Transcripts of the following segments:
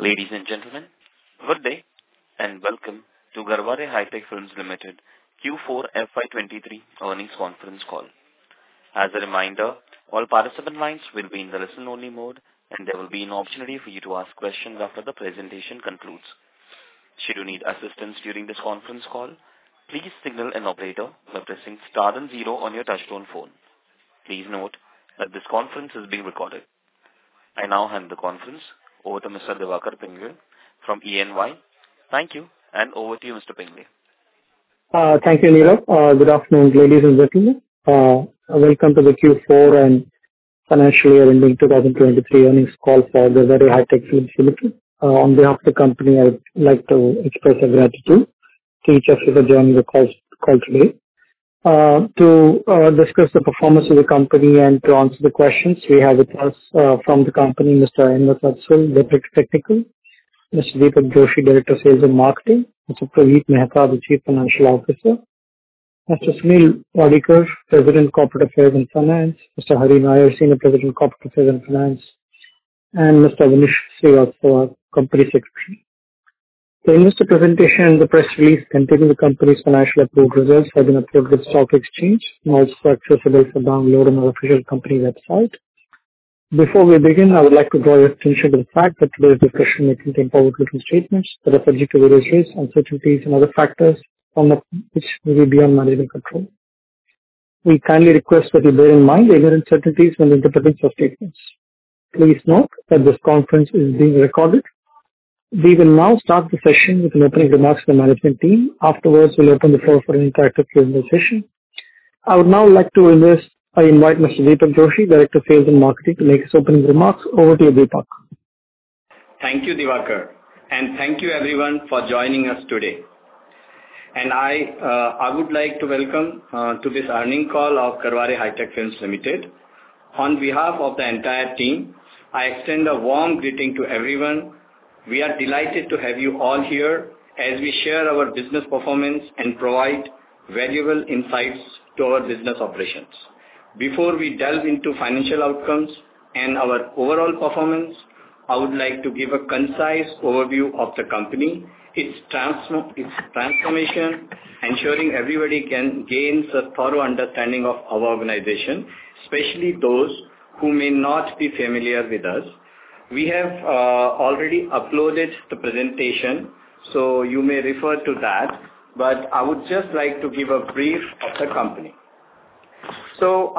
Ladies and gentlemen, good day and welcome to Garhwale Hi-Tech Films Limited Q4 FY23 earnings conference call. As a reminder, all participant lines will be in the listen-only mode, and there will be an opportunity for you to ask questions after the presentation concludes. Should you need assistance during this conference call, please signal an operator by pressing star and 0 on your touchtone phone. Please note that this conference is being recorded. I now hand the conference over to Mr. Diwakar Pingle from EY. Thank you, and over to you, Mr. Pingle. Thank you, Neerav. Good afternoon, ladies and gentlemen. Welcome to the Q4 and financial year ending 2023 earnings call for Garhwale Hi-Tech Films Limited. On behalf of the company, I would like to express our gratitude to each of you for joining the call today. To discuss the performance of the company and to answer the questions, we have with us from the company Mr. Ahmed Afzal, Director Technical, Mr. Deepak Joshi, Director Sales and Marketing, Mr. Pradeep Mehta, the Chief Financial Officer, Mr. Sunil Wadikar, President Corporate Affairs and Finance, Mr. Hari Nair, Senior President Corporate Affairs and Finance, and Mr. Vanish Srivastava, Company Secretary. The investor presentation and the press release containing the company's financial approved results have been uploaded to the stock exchange and also accessible for download on our official company website. Before we begin, I would like to draw your attention to the fact that today's discussion may contain forward-looking statements that are subject to various risks, uncertainties, and other factors, some of which may be beyond management control. We kindly request that you bear in mind the uncertainties when interpreting such statements. Please note that this conference is being recorded. We will now start the session with an opening remarks from the management team. Afterwards, we'll open the floor for an interactive Q&A session. I would now like to invite Mr. Deepak Joshi, Director Sales and Marketing, to make his opening remarks. Over to you, Deepak. Thank you, Diwakar, and thank you everyone for joining us today. And I would like to welcome to this earning call of Garhwale Hi-Tech Films Limited. On behalf of the entire team, I extend a warm greeting to everyone. We are delighted to have you all here as we share our business performance and provide valuable insights to our business operations. Before we delve into financial outcomes and our overall performance, I would like to give a concise overview of the company, its transformation, ensuring everybody can gain a thorough understanding of our organization, especially those who may not be familiar with us. We have already uploaded the presentation, so you may refer to that, but I would just like to give a brief of the company. So,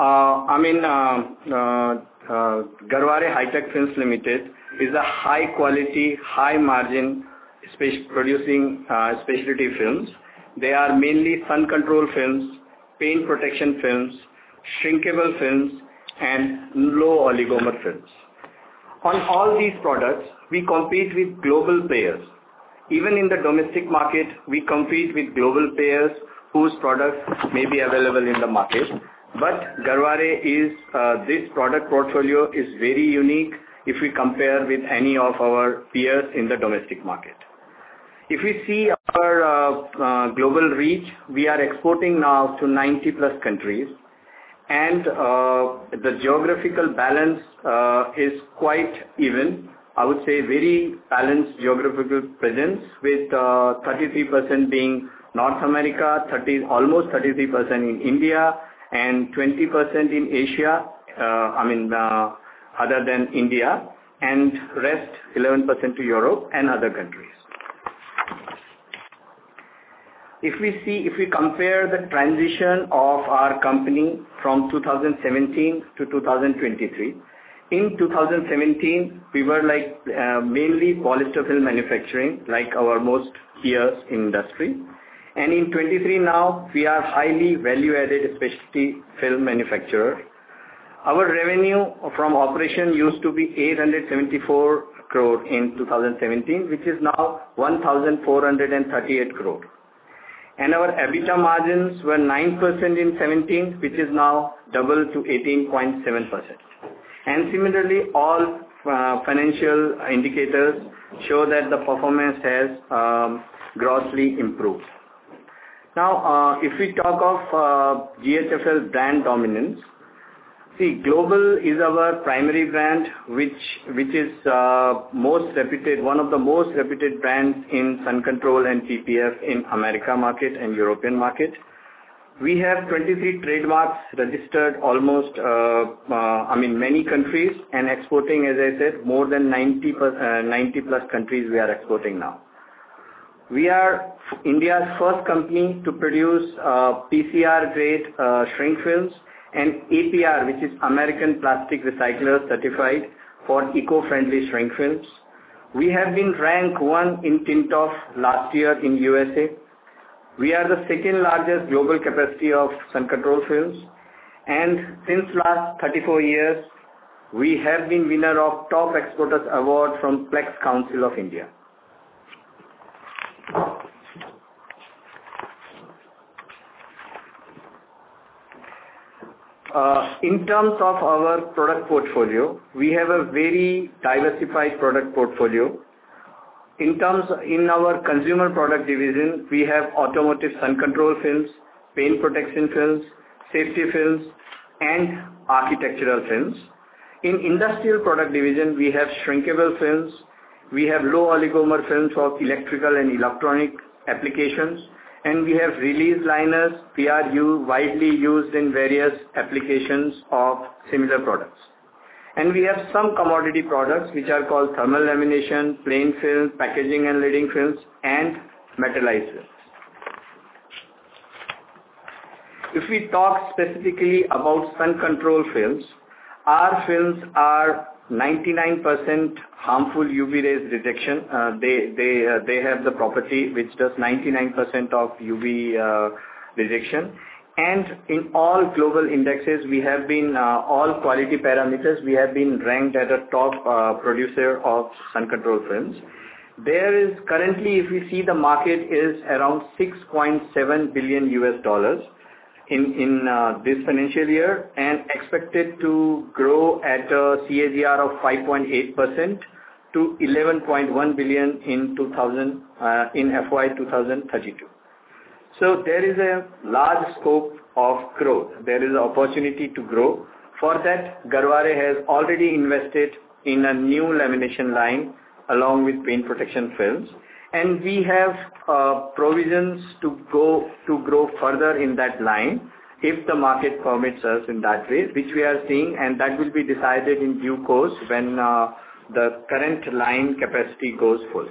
Garhwale Hi-Tech Films Limited is a high-quality, high-margin producing specialty films. They are mainly sun control films, paint protection films, shrinkable films, and low oligomer films. On all these products, we compete with global players. Even in the domestic market, we compete with global players whose products may be available in the market. But Garhwale this product portfolio is very unique if we compare with any of our peers in the domestic market. If we see our global reach, we are exporting now to 90 plus countries. And the geographical balance is quite even. I would say very balanced geographical presence with 33% being North America, almost 33% in India, and 20% in Asia, other than India, and rest 11% to Europe and other countries. If we compare the transition of our company from 2017 to 2023, in 2017, we were mainly polyester film manufacturing, like our most peers in industry. And in 23 now, we are highly value-added specialty film manufacturer. Our revenue from operation used to be 874 crore in 2017, which is now 1,438 crore. And our EBITDA margins were 9% in 17, which is now double to 18.7%. And similarly, all financial indicators show that the performance has grossly improved. Now, if we talk of GHFL brand dominance, See, Global is our primary brand, which is most reputed, one of the most reputed brands in sun control and PPF in America market and European market. We have 23 trademarks registered almost, many countries, and exporting, as I said, more than 90 plus countries we are exporting now. We are India's first company to produce PCR grade shrink films and APR, which is American Plastic Recycler certified for eco-friendly shrink films. We have been ranked 1 in Tintoff last year in USA. We are the second largest global capacity of sun control films, and since last 34 years, we have been winner of Top Exporters Award from Plex Council of India. In terms of our product portfolio, we have a very diversified product portfolio. In our consumer product division, we have automotive sun control films, paint protection films, safety films, and architectural films. In industrial product division, we have shrinkable films, we have low oligomer films for electrical and electronic applications, and we have release liners, widely used in various applications of similar products. And we have some commodity products which are called thermal lamination, plain film, packaging and leading films, and metallized films. If we talk specifically about sun control films, our films are 99% harmful UV rays detection. They have the property which does 99% of UV detection. And in all global indexes, we have been, all quality parameters, we have been ranked as a top producer of sun control films. There is currently, if we see the market is around $6.7 billion in this financial year, and expected to grow at a CAGR of 5.8% to 11.1 billion in FY 2032. So there is a large scope of growth. There is an opportunity to grow. For that, Garware has already invested in a new lamination line along with paint protection films, and we have provisions to grow further in that line if the market permits us in that way, which we are seeing, and that will be decided in due course when the current line capacity goes full.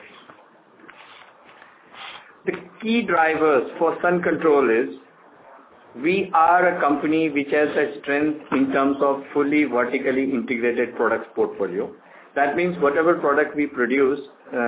The key drivers for sun control is we are a company which has a strength in terms of fully vertically integrated products portfolio. That means whatever product we produce,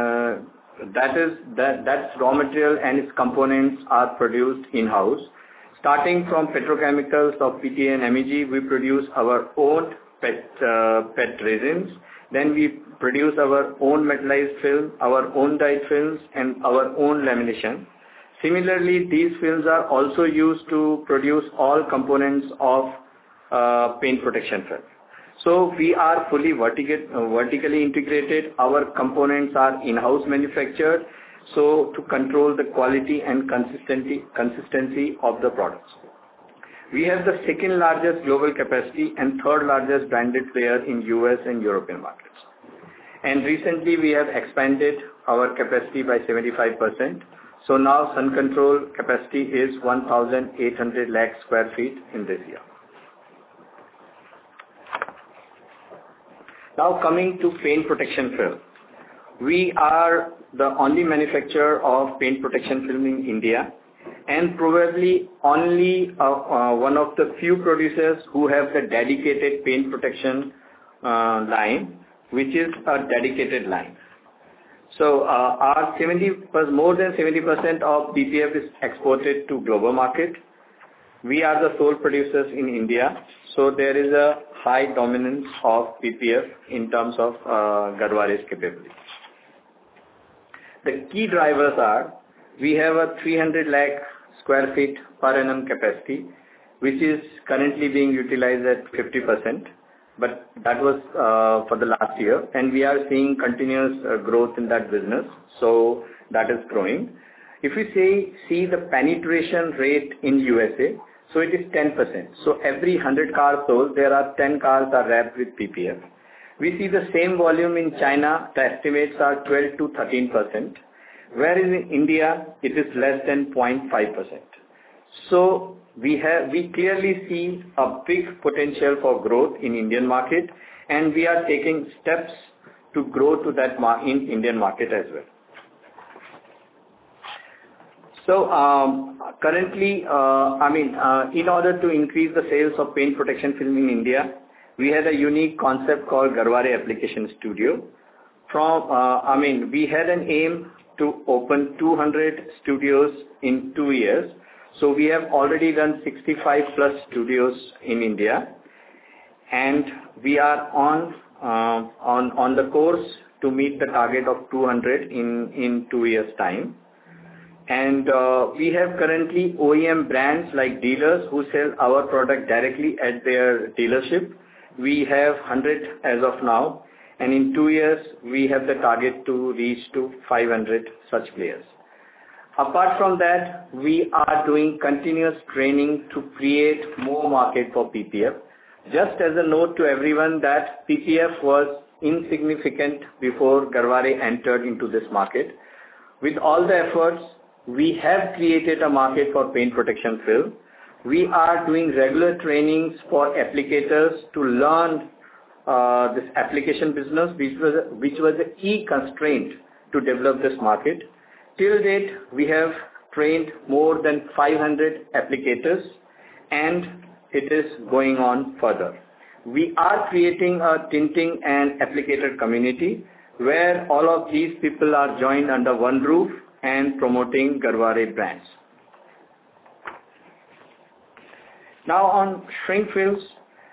that's raw material and its components are produced in-house. Starting from petrochemicals of PTA and MEG, we produce our own PET resins. Then we produce our own metallized film, our own dyed films, and our own lamination. Similarly, these films are also used to produce all components of paint protection film. So we are fully vertically integrated. Our components are in-house manufactured, so to control the quality and consistency of the products. We have the second largest global capacity and third largest branded player in US and European markets. And recently we have expanded our capacity by 75%. So now sun control capacity is 1,800 lakh square feet in this year. Now coming to paint protection film. We are the only manufacturer of paint protection film in India, and probably only one of the few producers who have the dedicated paint protection line, which is a dedicated line. So our more than 70% of PPF is exported to global market. We are the sole producers in India, so there is a high dominance of PPF in terms of Garware's capability. The key drivers are, we have a 300 lakh square feet per annum capacity, which is currently being utilized at 50%, but that was for the last year, and we are seeing continuous growth in that business, so that is growing. If we see the penetration rate in USA, So it is 10%. So every 100 cars sold, there are 10 cars are wrapped with PPF. We see the same volume in China. The estimates are 12 to 13%, whereas in India it is less than 0.5%. So we clearly see a big potential for growth in Indian market, and we are taking steps to grow to that in Indian market as well. So currently, in order to increase the sales of paint protection film in India, we had a unique concept called Garware Application Studio. We had an aim to open 200 studios in 2 years. So we have already done 65 plus studios in India, and we are on the course to meet the target of 200 in 2 years' time. And we have currently OEM brands like dealers who sell our product directly at their dealership. We have 100 as of now, and in 2 years we have the target to reach to 500 such players. Apart from that, we are doing continuous training to create more market for PPF. Just as a note to everyone that PPF was insignificant before Garware entered into this market. With all the efforts, we have created a market for paint protection film. We are doing regular trainings for applicators to learn this application business, which was a key constraint to develop this market. Till date, we have trained more than 500 applicators, and it is going on further. We are creating a tinting and applicator community where all of these people are joined under one roof and promoting Garware brands. Now on shrink films,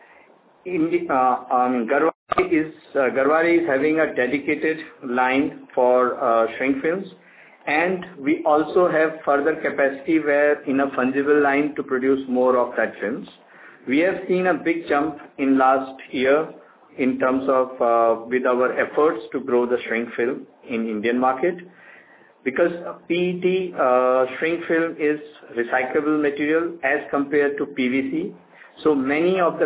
Garware is having a dedicated line for shrink films, and we also have further capacity where in a fungible line to produce more of that films. We have seen a big jump in last year in terms of with our efforts to grow the shrink film in Indian market, because PET shrink film is recyclable material as compared to PVC. So many of the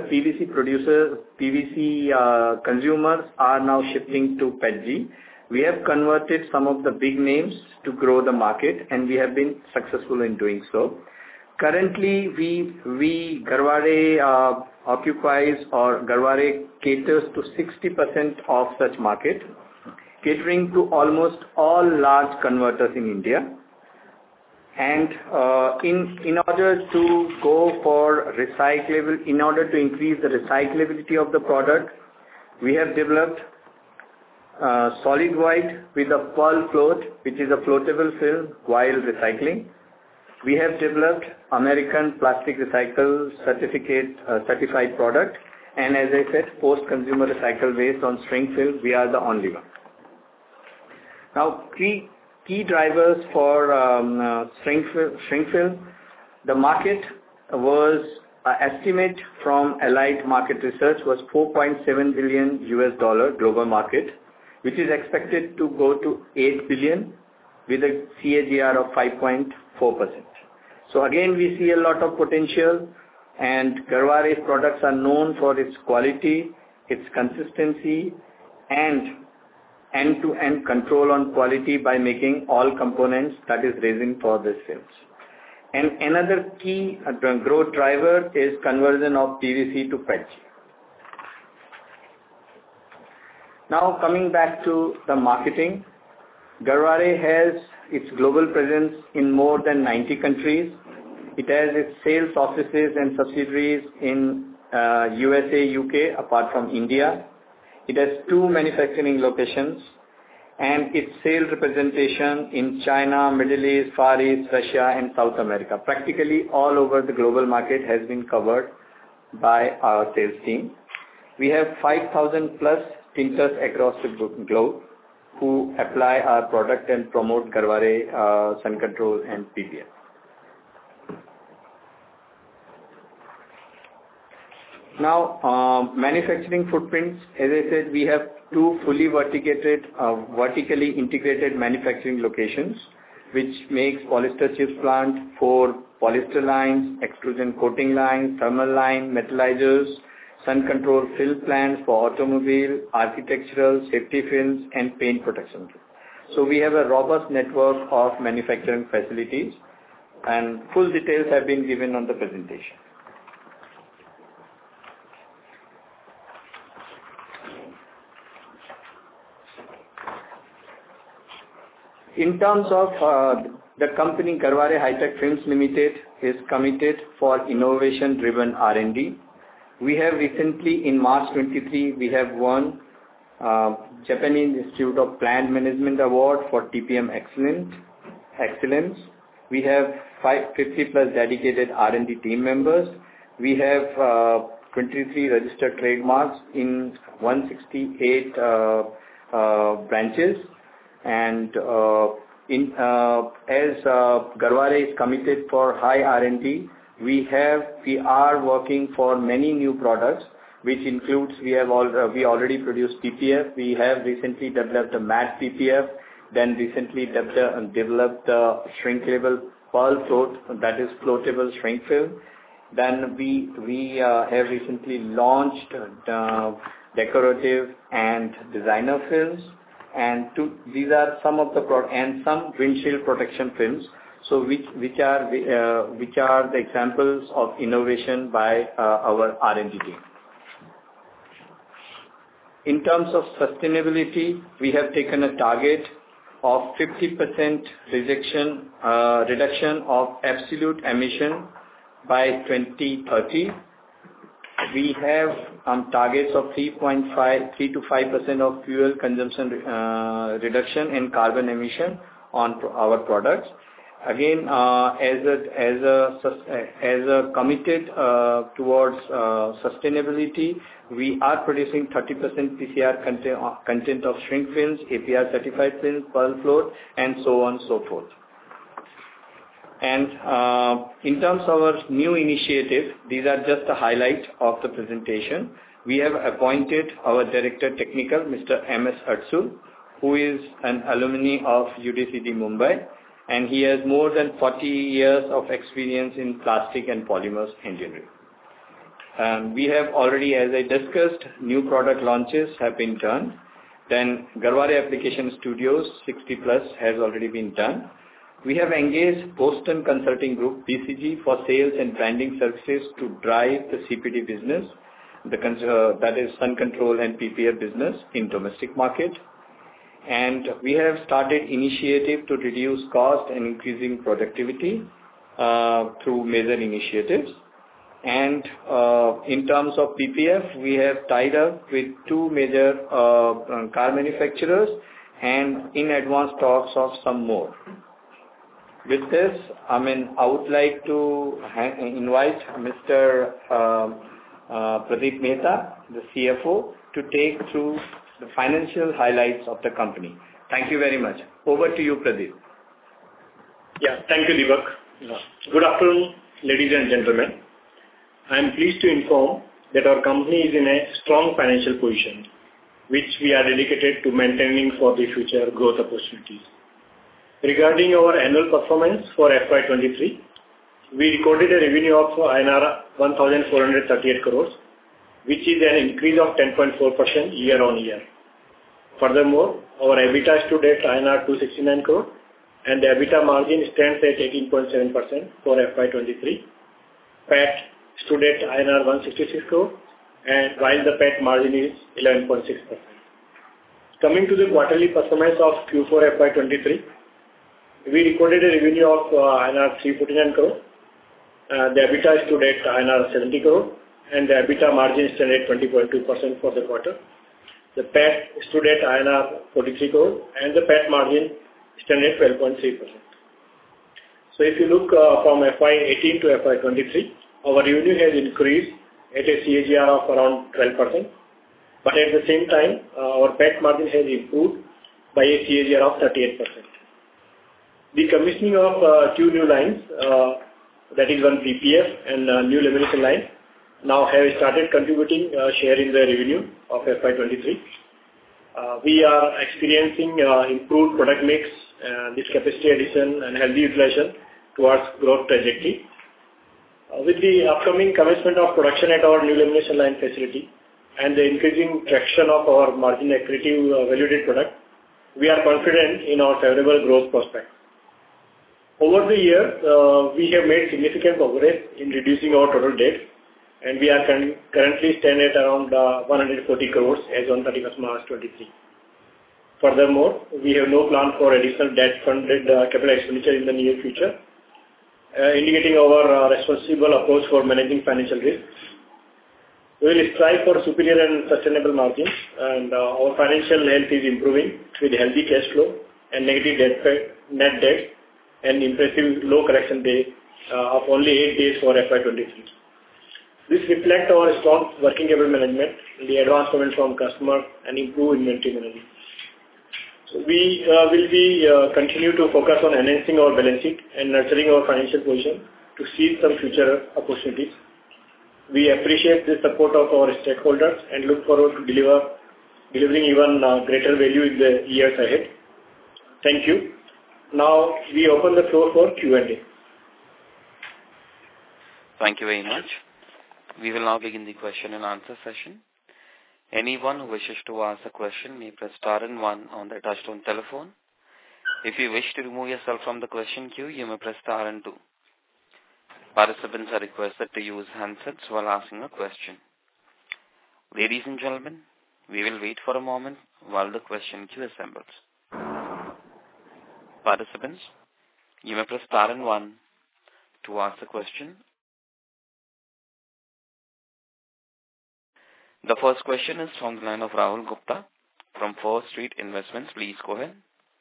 PVC consumers are now shifting to PETG. We have converted some of the big names to grow the market, and we have been successful in doing so. Currently, Garware occupies, or Garware caters to 60% of such market, catering to almost all large converters in India. And in order to go for recyclable, in order to increase the recyclability of the product, we have developed solid white with a pearl float, which is a floatable film while recycling. We have developed American Plastic Recycle certified product, and as I said, post-consumer recycle waste on shrink film, we are the only one. Now, key drivers for shrink film. The market was estimate from Allied Market Research was $4.7 billion global market, which is expected to go to 8 billion with a CAGR of 5.4%. So again, we see a lot of potential, and Garware's products are known for its quality, its consistency, and end-to-end control on quality by making all components, that is resin for these films. And another key growth driver is conversion of PVC to PETG. Now coming back to the marketing, Garware has its global presence in more than 90 countries. It has its sales offices and subsidiaries in USA, UK, apart from India. It has 2 manufacturing locations, and its sales representation in China, Middle East, Far East, Russia, and South America. Practically all over the global market has been covered by our sales team. We have 5,000 plus tinters across the globe who apply our product and promote Garware Sun Control and PPF. Now, manufacturing footprints, as I said, we have 2 fully vertically integrated manufacturing locations, which makes polyester chips plant, 4 polyester lines, extrusion coating lines, thermal line, metallizers, sun control fill plants for automobile, architectural, safety films, and paint protection. So we have a robust network of manufacturing facilities, and full details have been given on the presentation. In terms of the company, Garhware Hi-Tech Films Limited is committed for innovation-driven R&D. We have recently, in March 23, we have won Japanese Institute of Plant Management Award for TPM Excellence. We have 50 plus dedicated R&D team members. We have 23 registered trademarks in 168 branches. And as Garhware is committed for high R&D, we are working for many new products, which includes we already produced PPF. We have recently developed a matte PPF. Then recently developed the shrinkable pearl float, that is floatable shrink film. Then we have recently launched decorative and designer films. And these are some of the and some windshield protection films. So which are the examples of innovation by our R&D team. In terms of sustainability, we have taken a target of 50% reduction of absolute emission by 2030. We have targets of 3 to 5% of fuel consumption reduction in carbon emission on our products. Again, as a committed towards sustainability, we are producing 30% PCR content of shrink films, APR certified films, pearl float, and so on and so forth. And in terms of our new initiative, these are just a highlight of the presentation. We have appointed our Director Technical, Mr. M.S. Atsul, who is an alumni of UDCD Mumbai, and he has more than 40 years of experience in plastic and polymers engineering. We have already, as I discussed, new product launches have been done. Then Garhware Application Studios 60 plus has already been done. We have engaged Boston Consulting Group, BCG, for sales and branding services to drive the CPD business, that is sun control and PPF business in domestic market. And we have started initiative to reduce cost and increasing productivity through major initiatives. And in terms of PPF, we have tied up with 2 major car manufacturers and in advanced talks of some more. With this, I would like to invite Mr. Pradeep Mehta, the CFO, to take through the financial highlights of the company. Thank you very much. Over to you, Pradeep. Yeah, thank you, Deepak. Good afternoon, ladies and gentlemen. I am pleased to inform that our company is in a strong financial position, which we are dedicated to maintaining for the future growth opportunities. Regarding our annual performance for FY23, we recorded a revenue of INR 1,438 crores, which is an increase of 10.4% year-on-year. Furthermore, our EBITDA stood at INR 269 crore, and the EBITDA margin stands at 18.7% for FY23. PAT stood at INR 166 crore, and while the PAT margin is 11.6%. Coming to the quarterly performance of Q4 FY23, we recorded a revenue of INR 349 crore. The EBITDA stood at INR 70 crore, and the EBITDA margin stood at 20.2% for the quarter. The PAT stood at INR 43 crore, and the PAT margin stood at 12.3%. So if you look from FY18 to FY23, our revenue has increased at a CAGR of around 12%, but at the same time, our PAT margin has improved by a CAGR of 38%. The commissioning of 2 new lines, that is one PPF and a new lamination line, now have started contributing share in the revenue of FY23. We are experiencing improved product mix, this capacity addition and healthy utilization towards growth trajectory. With the upcoming commencement of production at our new lamination line facility and the increasing traction of our margin accretive valued product, we are confident in our favorable growth prospects. Over the year, we have made significant progress in reducing our total debt, and we are currently stand at around 140 crores as on 31st March 23. Furthermore, we have no plan for additional debt-funded capital expenditure in the near future, indicating our responsible approach for managing financial risks. We will strive for superior and sustainable margins, and our financial health is improving with healthy cash flow and negative net debt and impressive low correction day of only 8 days for FY23. This reflects our strong working capital management, the advance payment from customer, and improved inventory management. So we will continue to focus on enhancing our balance sheet and nurturing our financial position to seize some future opportunities. We appreciate the support of our stakeholders and look forward to delivering even greater value in the years ahead. Thank you. Now we open the floor for Q&A. Thank you very much. We will now begin the question and answer session. Anyone who wishes to ask a question may press star and one on their touchtone telephone. If you wish to remove yourself from the question queue, you may press star and two. Participants are requested to use handsets while asking a question. Ladies and gentlemen, we will wait for a moment while the question queue assembles. Participants, you may press star and one to ask a question. The first question is from the line of Rahul Gupta from First Street Investments. Please go ahead.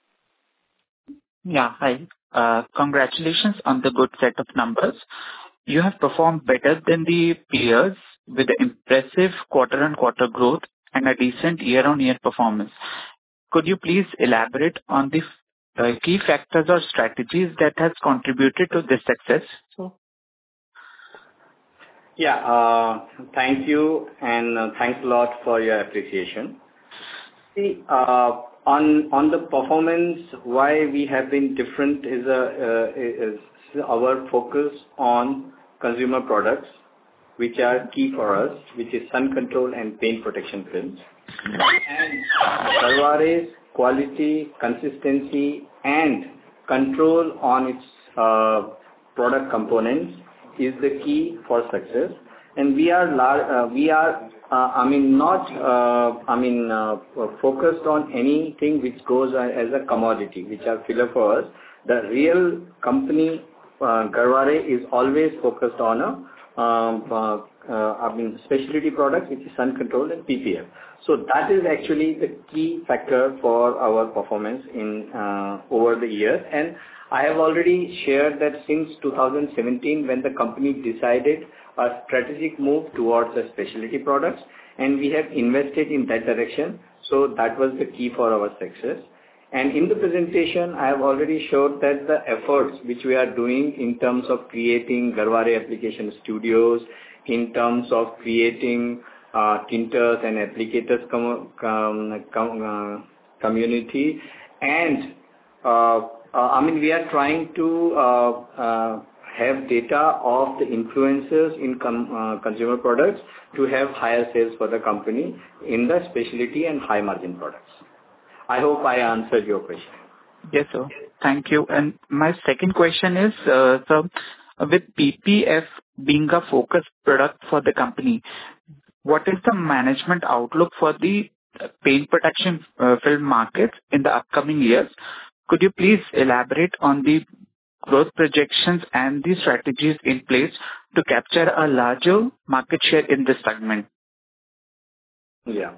Yeah, hi. Congratulations on the good set of numbers. You have performed better than the peers with the impressive quarter-on-quarter growth and a decent year-on-year performance. Could you please elaborate on the key factors or strategies that has contributed to this success? Yeah, thank you, and thanks a lot for your appreciation. See, on the performance, why we have been different is our focus on consumer products, which are key for us, which is sun control and paint protection films. And Garware's quality, consistency, and control on its product components is the key for success. And we are focused on anything which goes as a commodity, which are filler for us. The real company, Garware, is always focused on specialty products, which is sun control and PPF. So that is actually the key factor for our performance in over the years. And I have already shared that since 2017, when the company decided a strategic move towards the specialty products, and we have invested in that direction. So that was the key for our success. And in the presentation, I have already showed that the efforts which we are doing in terms of creating Garware application studios, in terms of creating tinters and applicators community, and we are trying to have data of the influencers in consumer products to have higher sales for the company in the specialty and high margin products. I hope I answered your question. Yes, sir. Thank you. And my second question is, so with PPF being a focus product for the company, what is the management outlook for the paint protection film market in the upcoming years? Could you please elaborate on the growth projections and the strategies in place to capture a larger market share in this segment? Yeah.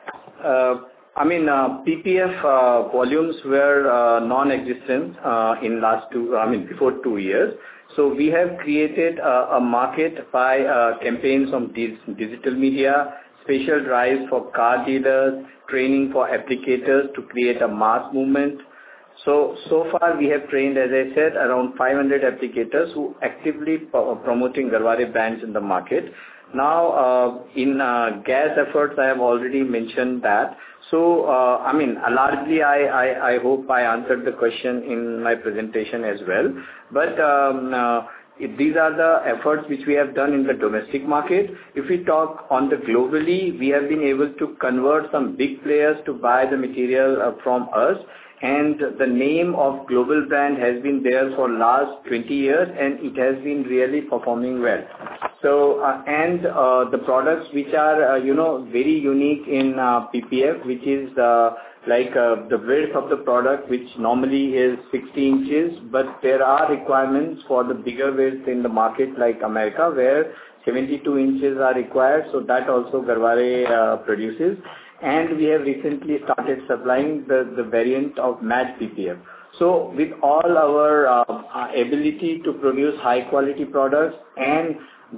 PPF volumes were non-existent in before 2 years. So we have created a market by campaigns on digital media, special drives for car dealers, training for applicators to create a mass movement. So far we have trained, as I said, around 500 applicators who actively promoting Garware brands in the market. Now, in gas efforts, I have already mentioned that. So, largely, I hope I answered the question in my presentation as well. But these are the efforts which we have done in the domestic market. If we talk on the globally, we have been able to convert some big players to buy the material from us, and the name of global brand has been there for last 20 years, and it has been really performing well. So, the products which are, very unique in PPF, which is the width of the product, which normally is 60 inches, but there are requirements for the bigger width in the market like America, where 72 inches are required. So that also Garware produces. And we have recently started supplying the variant of matte PPF. So with all our ability to produce high quality products and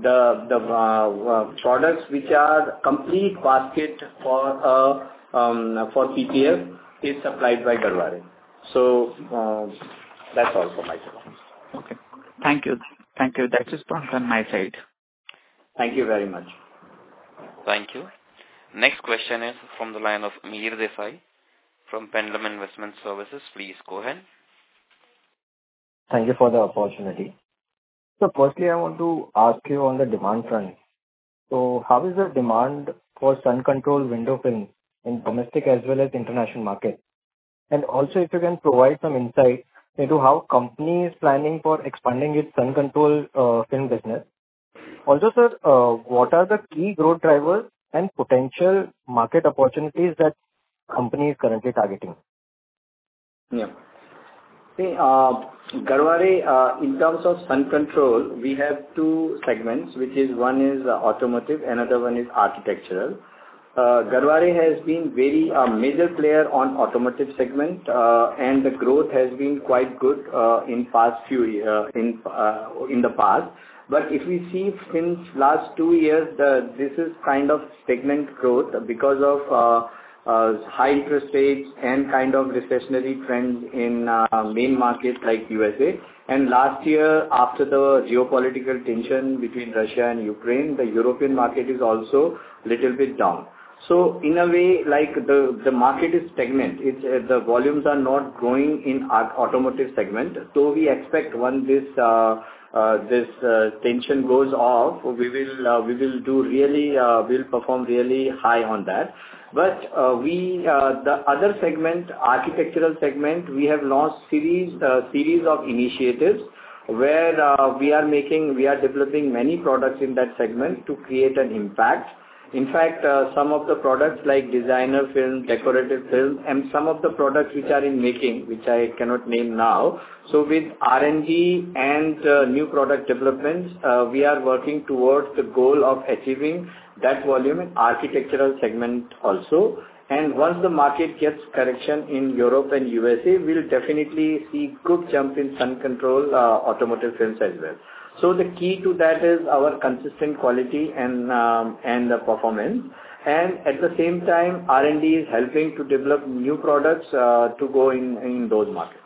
the products which are complete basket for PPF is supplied by Garware. So that's all for myself. Okay. Thank you. That is on my side. Thank you very much. Thank you. Next question is from the line of Mihir Desai from Pendulum Investment Services. Please go ahead. Thank you for the opportunity. So firstly, I want to ask you on the demand front. So how is the demand for sun control window film in domestic as well as international market? And also if you can provide some insight into how company is planning for expanding its sun control film business. Also, sir, what are the key growth drivers and potential market opportunities that company is currently targeting? Yeah. See, Garware, in terms of sun control, we have two segments, which is one is automotive, another one is architectural. Garware has been very major player on automotive segment, and the growth has been quite good in past few in the past. But if we see since last 2 years, this is kind of stagnant growth because of high interest rates and kind of recessionary trends in main markets like USA. And last year, after the geopolitical tension between Russia and Ukraine, the European market is also little bit down. So in a way, like the market is stagnant. It's the volumes are not growing in our automotive segment. So we expect when this tension goes off, we will do really we'll perform really high on that. But the other segment, architectural segment, we have launched series of initiatives where we are developing many products in that segment to create an impact. In fact, some of the products like designer film, decorative film, and some of the products which are in making, which I cannot name now. So with R&D and new product developments, we are working towards the goal of achieving that volume in architectural segment also. And once the market gets correction in Europe and USA, we'll definitely see good jump in sun control automotive films as well. So the key to that is our consistent quality and the performance. And at the same time, R&D is helping to develop new products to go in those markets.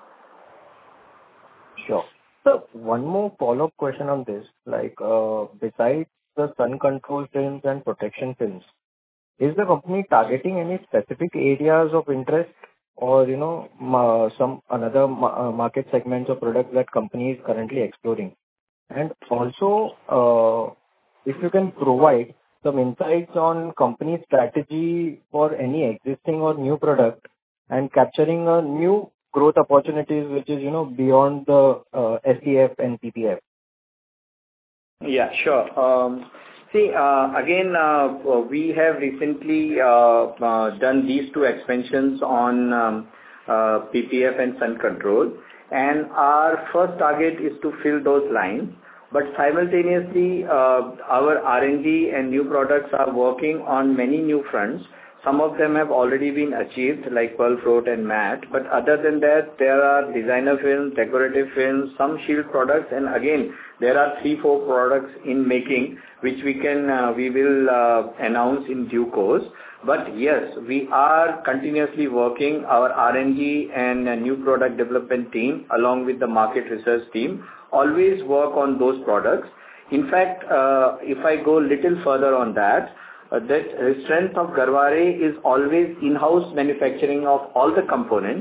Sure. So one more follow-up question on this. Like, besides the sun control films and protection films, is the company targeting any specific areas of interest or, some another market segments or products that company is currently exploring? And also, if you can provide some insights on company strategy for any existing or new product and capturing a new growth opportunities, which is, beyond the SEF and PPF. Yeah, sure. See, again, we have recently done these two expansions on PPF and sun control. And our first target is to fill those lines. But simultaneously, our R&D and new products are working on many new fronts. Some of them have already been achieved, like Pearl Float and matte. But other than that, there are designer films, decorative films, some shield products, and again, there are 3-4 products in making, which we will announce in due course. But yes, we are continuously working our R&D and new product development team along with the market research team, always work on those products. In fact, if I go little further on that, the strength of Garware is always in-house manufacturing of all the components.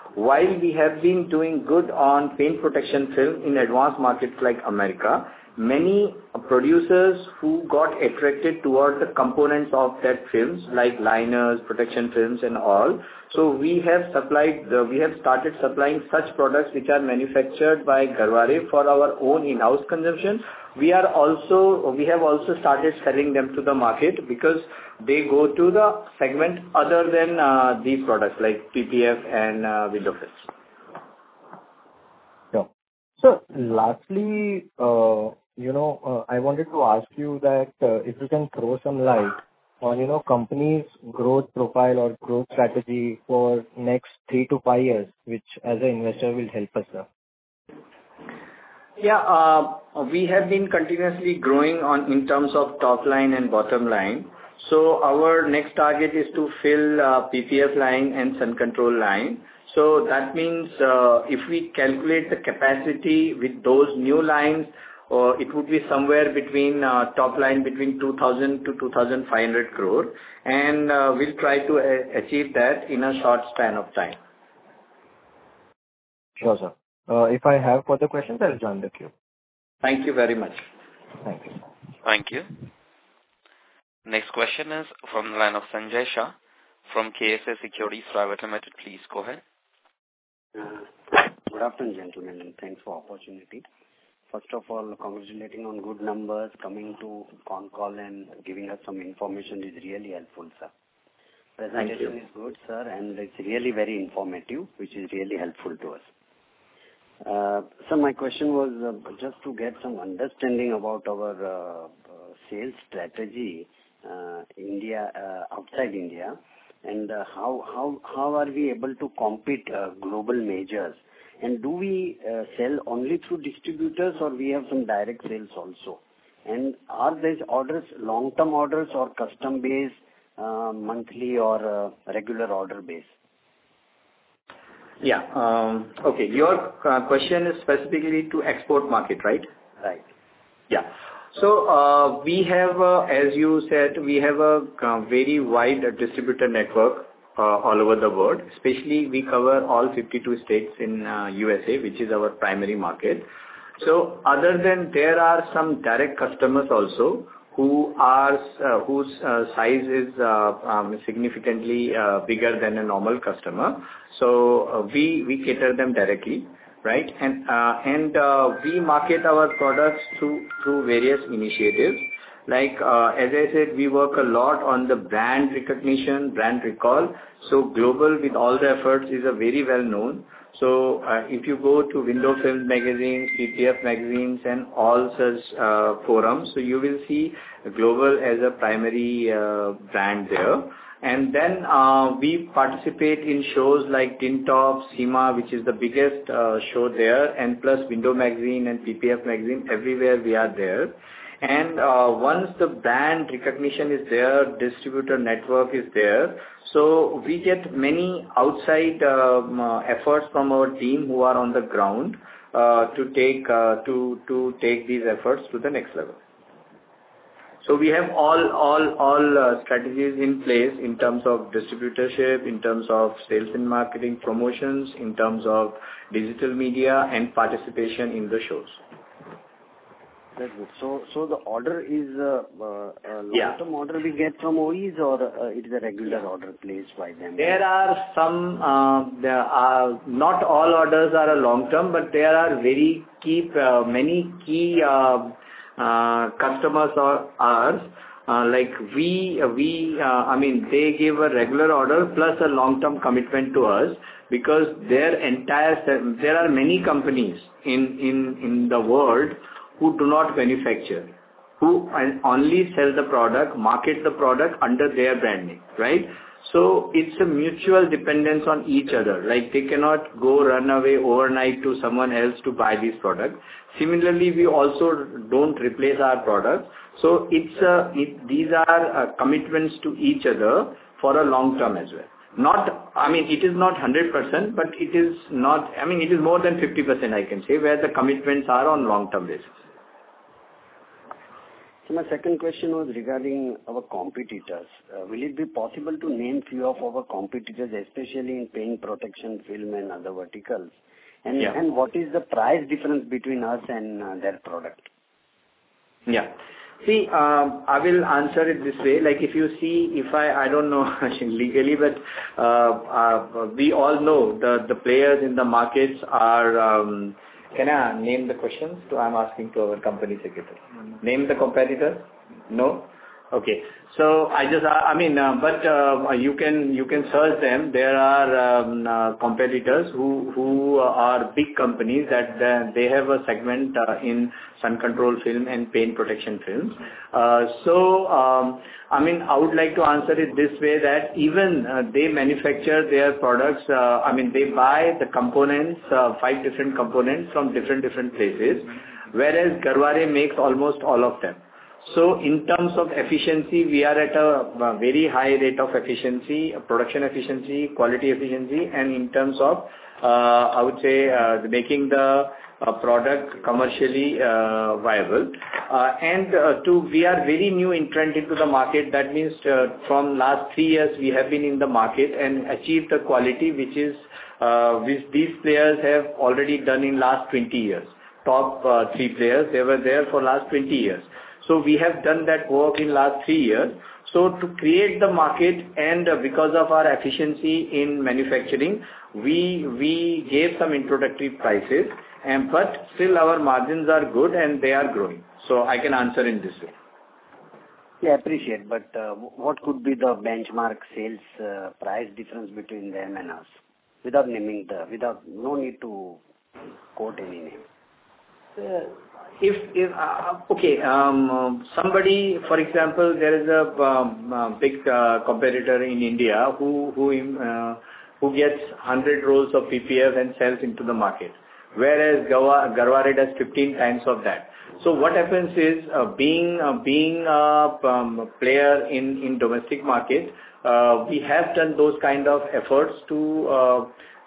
While we have been doing good on paint protection film in advanced markets like America, many producers who got attracted towards the components of that films like liners, protection films and all. So we have started supplying such products which are manufactured by Garware for our own in-house consumption. We have also started selling them to the market because they go to the segment other than these products like PPF and window films. Sure. So lastly, I wanted to ask you that if you can throw some light on, company's growth profile or growth strategy for next 3 to 5 years, which as an investor will help us, sir. Yeah, we have been continuously growing in terms of top line and bottom line. So our next target is to fill PPF line and sun control line. So that means if we calculate the capacity with those new lines, it would be somewhere between top line between 2,000 to 2,500 crore, and we'll try to achieve that in a short span of time. Sure, sir. If I have further questions, I'll join the queue. Thank you very much. Thank you. Thank you. Next question is from the line of Sanjay Shah from KSA Securities Private Limited. Please go ahead. Good afternoon, gentlemen, and thanks for opportunity. First of all, congratulating on good numbers, coming to con call and giving us some information is really helpful, sir. Presentation is good, sir, and it's really very informative, which is really helpful to us. So my question was just to get some understanding about our sales strategy, outside India, and how are we able to compete global majors? And do we sell only through distributors, or we have some direct sales also? And are these orders long-term orders or custom-based, monthly or regular order base? Yeah. Okay. Your question is specifically to export market, right? Right. Yeah. So we have, as you said, we have a very wide distributor network all over the world. Especially, we cover all 52 states in USA, which is our primary market. So other than there are some direct customers also whose size is significantly bigger than a normal customer. So we cater them directly, right? And we market our products through various initiatives. Like as I said, we work a lot on the brand recognition, brand recall. So Global, with all the efforts, is a very well known. So if you go to window film magazines, PPF magazines, and all such forums, so you will see Global as a primary brand there. And then we participate in shows like Tintop, SEMA, which is the biggest show there, and plus Window Magazine and PPF Magazine, everywhere we are there. And once the brand recognition is there, distributor network is there, so we get many outside efforts from our team who are on the ground to take these efforts to the next level. So we have all strategies in place in terms of distributorship, in terms of sales and marketing promotions, in terms of digital media and participation in the shows. That's good. So the order is a long-term order we get from OEs, or it is a regular order placed by them? There are some, not all orders are a long-term, but there are many key customers of ours. Like I mean, they give a regular order plus a long-term commitment to us, because there are many companies in the world who do not manufacture, who only sell the product, market the product under their brand name, right? So it's a mutual dependence on each other. Like they cannot go run away overnight to someone else to buy these products. Similarly, we also don't replace our products. So these are commitments to each other for a long term as well. It is not 100%, but it is not, it is more than 50%, I can say, where the commitments are on long term basis. So my second question was regarding our competitors. Will it be possible to name few of our competitors, especially in paint protection, film and other verticals? And what is the price difference between us and their product? Yeah. See, I will answer it this way. Like if you see, if I don't know legally, but we all know the players in the markets are. Can I name the questions? I'm asking to our company secretary. Name the competitors? No. Okay. So but you can search them. There are competitors who are big companies that they have a segment in sun control film and paint protection films. I would like to answer it this way that even they manufacture their products. They buy the components, 5 different components from different places, whereas Garware makes almost all of them. So in terms of efficiency, we are at a very high rate of efficiency, production efficiency, quality efficiency, and in terms of, I would say, making the product commercially viable. We are very new entrant into the market. That means from last 3 years, we have been in the market and achieved the quality which these players have already done in last 20 years. Top 3 players, they were there for last 20 years. So we have done that work in last 3 years. So to create the market and because of our efficiency in manufacturing, we gave some introductory prices, but still our margins are good and they are growing. So I can answer in this way. Yeah, appreciate. But what could be the benchmark sales price difference between them and us? Without naming no need to quote any name. Somebody, for example, there is a big competitor in India who gets 100 rolls of PPF and sells into the market, whereas Garware does 15 times of that. So what happens is, being a player in domestic market, we have done those kind of efforts to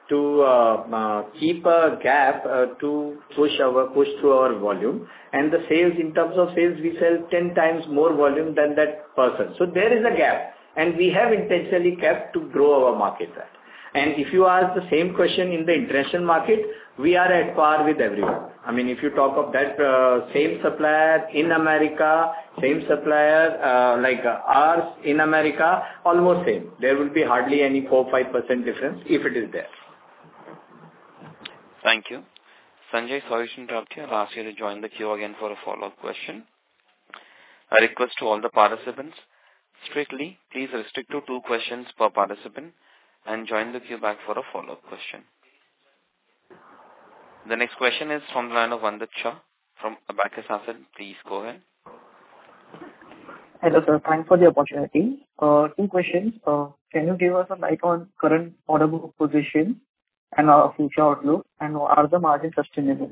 keep a gap to push through our volume, and the sales, in terms of sales, we sell 10 times more volume than that person. So there is a gap, and we have intentionally kept to grow our market at. And if you ask the same question in the international market, we are at par with everyone. If you talk of that same supplier in America, same supplier like ours in America, almost same. There will be hardly any 4-5% difference if it is there. Thank you. Sanjay, sorry to interrupt you. I'll ask you to join the queue again for a follow-up question. A request to all the participants. Strictly, please restrict to 2 questions per participant and join the queue back for a follow-up question. The next question is from the line of Vandit Shah from Abacus Asset. Please go ahead. Hello, sir. Thanks for the opportunity. 2 questions. Can you give us a light on current order book position and our future outlook, and are the margins sustainable?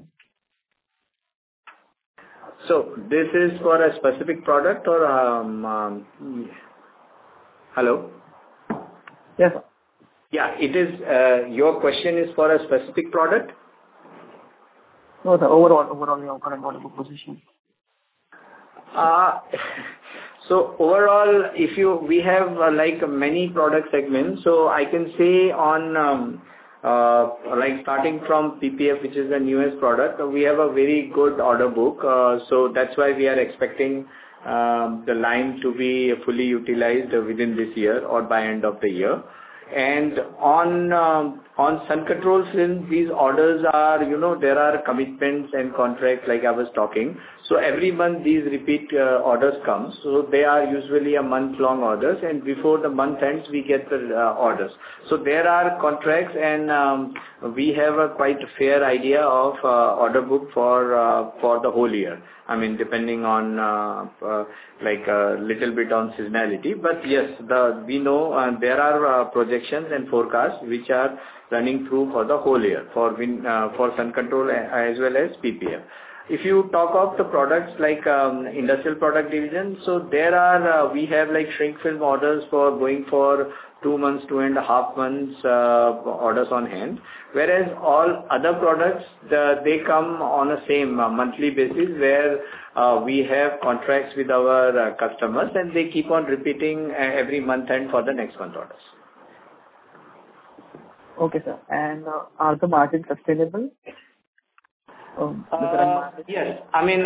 So this is for a specific product or hello? Yes, sir. Yeah, it is. Your question is for a specific product? No, the overall your current order book position. So overall, we have like many product segments. So I can say on like starting from PPF, which is the newest product, we have a very good order book. So that's why we are expecting the line to be fully utilized within this year or by end of the year. And on sun control film, these orders are, there are commitments and contracts like I was talking. So every month these repeat orders come. So they are usually a month-long orders, and before the month ends, we get the orders. So there are contracts, and we have a quite fair idea of order book for the whole year. Depending on like a little bit on seasonality. But yes, we know there are projections and forecasts which are running through for the whole year for sun control as well as PPF. If you talk of the products like industrial product division, so there are we have like shrink film orders for going for 2 months, 2.5 months orders on hand. Whereas all other products, they come on a same monthly basis where we have contracts with our customers and they keep on repeating every month and for the next month orders. Okay, sir. And are the margins sustainable? Yes. I mean,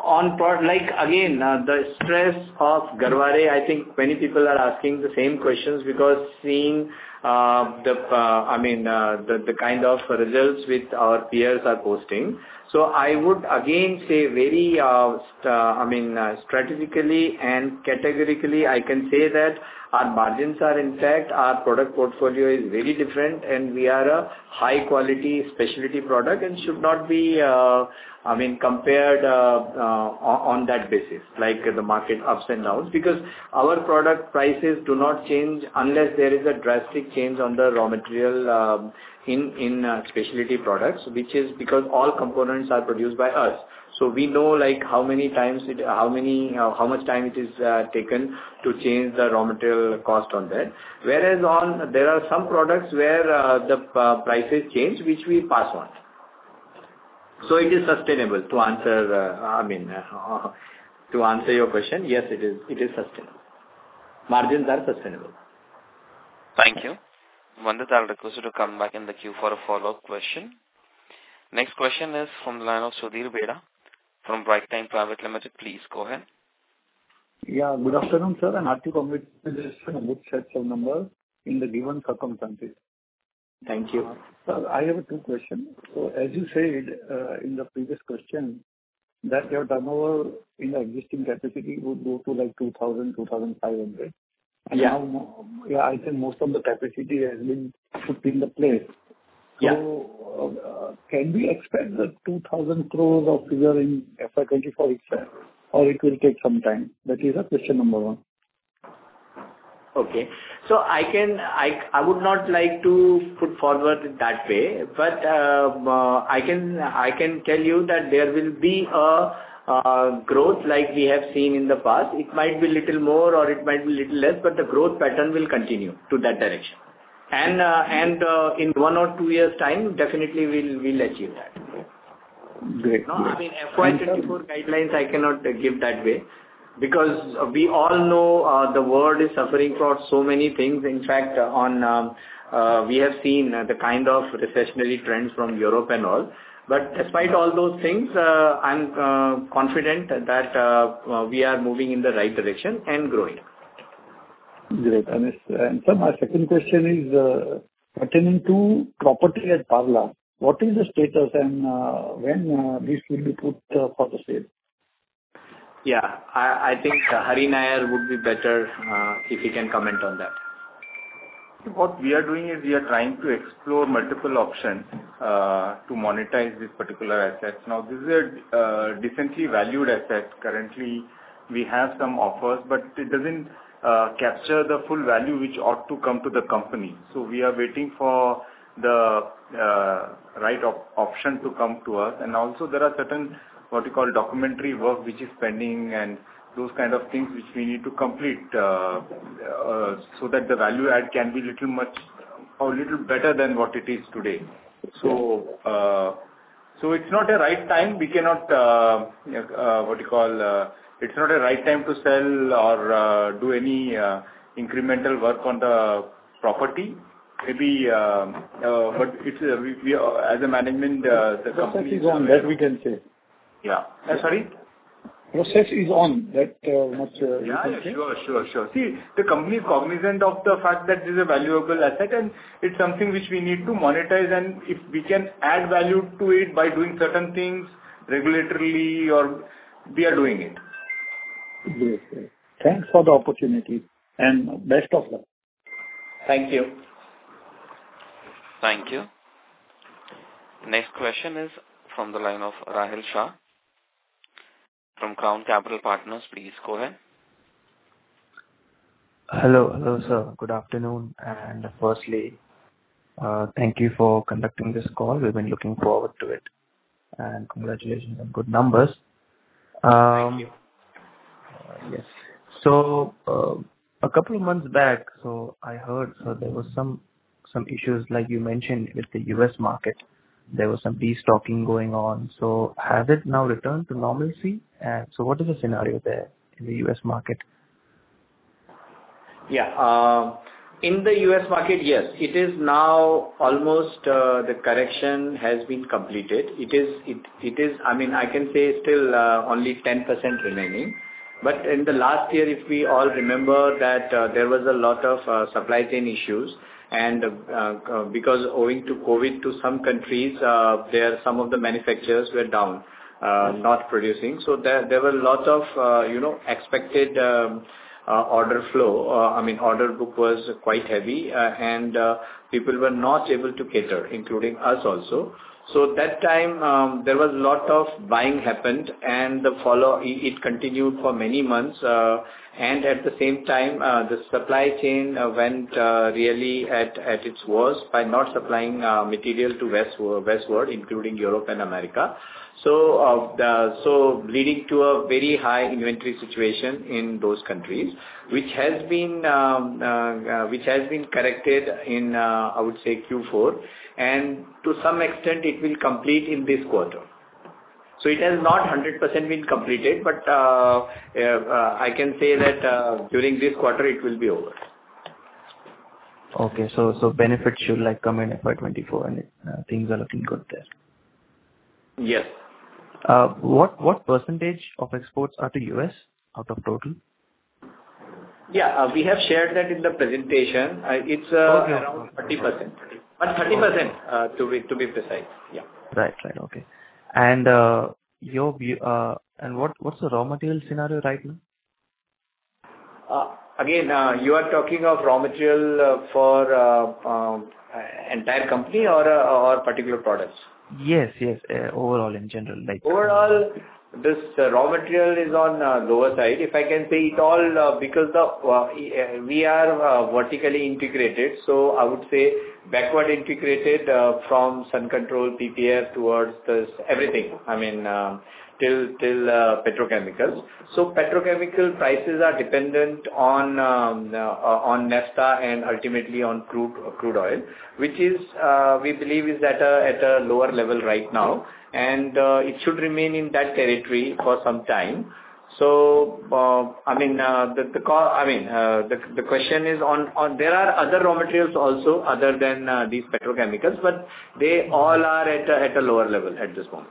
the stress of Garhware, I think many people are asking the same questions because seeing the kind of results which our peers are posting. So I would again say very, strategically and categorically, I can say that our margins are intact, our product portfolio is very different, and we are a high quality specialty product and should not be, compared on that basis, like the market ups and downs, because our product prices do not change unless there is a drastic change on the raw material in specialty products, which is because all components are produced by us. So we know like how much time it is taken to change the raw material cost on that. Whereas there are some products where the prices change, which we pass on. So it is sustainable to answer. To answer your question, yes, it is sustainable. Margins are sustainable. Thank you. Vandit, I'll request you to come back in the queue for a follow-up question. Next question is from the line of Sudhir Beda from Bright Time Private Limited. Please go ahead. Yeah, good afternoon, sir, and hearty congratulations on a good set of numbers in the given circumstances. Thank you. Sir, I have 2 questions. So, as you said in the previous question, that your turnover in the existing capacity would go to like 2,000, 2,500. And now, I think most of the capacity has been put in the place. So, can we expect the 2,000 crores of figure in FY24 itself, or it will take some time? That is question number 1. Okay. So I would not like to put forward that way, but I can tell you that there will be a growth like we have seen in the past. It might be little more or it might be little less, but the growth pattern will continue to that direction. And in 1 or 2 years' time, definitely we'll achieve that. Great. No, I mean FY24 guidelines I cannot give that way because we all know the world is suffering for so many things. In fact, we have seen the kind of recessionary trends from Europe and all. But despite all those things, I'm confident that we are moving in the right direction and growing. Great. And sir, my second question is pertaining to property at Parla. What is the status and when this will be put for the sale? Yeah, I think Hari Nair would be better if he can comment on that. What we are doing is we are trying to explore multiple options to monetize this particular asset. Now, this is a decently valued asset. Currently, we have some offers, but it doesn't capture the full value which ought to come to the company. So we are waiting for the right option to come to us. And also there are certain what we call documentary work which is pending and those kind of things which we need to complete so that the value add can be little better than what it is today. So it's not a right time. We cannot it's not a right time to sell or do any incremental work on the property. Maybe, but it's we as a management, the company is on that we can say. Yeah. Sorry. Process is on that much. Sure. See, the company is cognizant of the fact that this is a valuable asset and it's something which we need to monetize, and if we can add value to it by doing certain things regulatorily, or we are doing it. Great. Thanks for the opportunity and best of luck. Thank you. Thank you. Next question is from the line of Rahil Shah from Crown Capital Partners. Please go ahead. Hello, sir. Good afternoon. And firstly, thank you for conducting this call. We've been looking forward to it. And congratulations on good numbers. Thank you. Yes. So, a couple of months back, so I heard there was some issues like you mentioned with the US market. There was some destocking going on. So has it now returned to normalcy? And so what is the scenario there in the US market? Yeah. In the US market, yes, it is now almost the correction has been completed. It is. I mean, I can say still only 10% remaining. But in the last year, if we all remember that there was a lot of supply chain issues, and because owing to COVID, to some countries, some of the manufacturers were down, not producing. So there were a lot of expected order flow. I mean, order book was quite heavy, and people were not able to cater, including us also. So that time there was a lot of buying happened, and it continued for many months. And at the same time, the supply chain went really at its worst by not supplying material to westward, including Europe and America. So leading to a very high inventory situation in those countries, which has been corrected in I would say Q4, and to some extent it will complete in this quarter. So it has not 100% been completed, but I can say that during this quarter it will be over. Okay, so benefits should like come in FY24, and things are looking good there. Yes. What percentage of exports are to US out of total? Yeah, we have shared that in the presentation. It's around 30%, but 30% to be precise. Yeah. Right. Okay. And your view, and what's the raw material scenario right now? Again, you are talking of raw material for entire company or particular products? Yes. Overall, in general, like overall, this raw material is on lower side. If I can say it all, because we are vertically integrated, so I would say backward integrated from sun control, PPF towards this everything. I mean, till petrochemicals. So petrochemical prices are dependent on naphtha and ultimately on crude oil, which is we believe is at a lower level right now, and it should remain in that territory for some time. So the question is on there are other raw materials also other than these petrochemicals, but they all are at a lower level at this moment.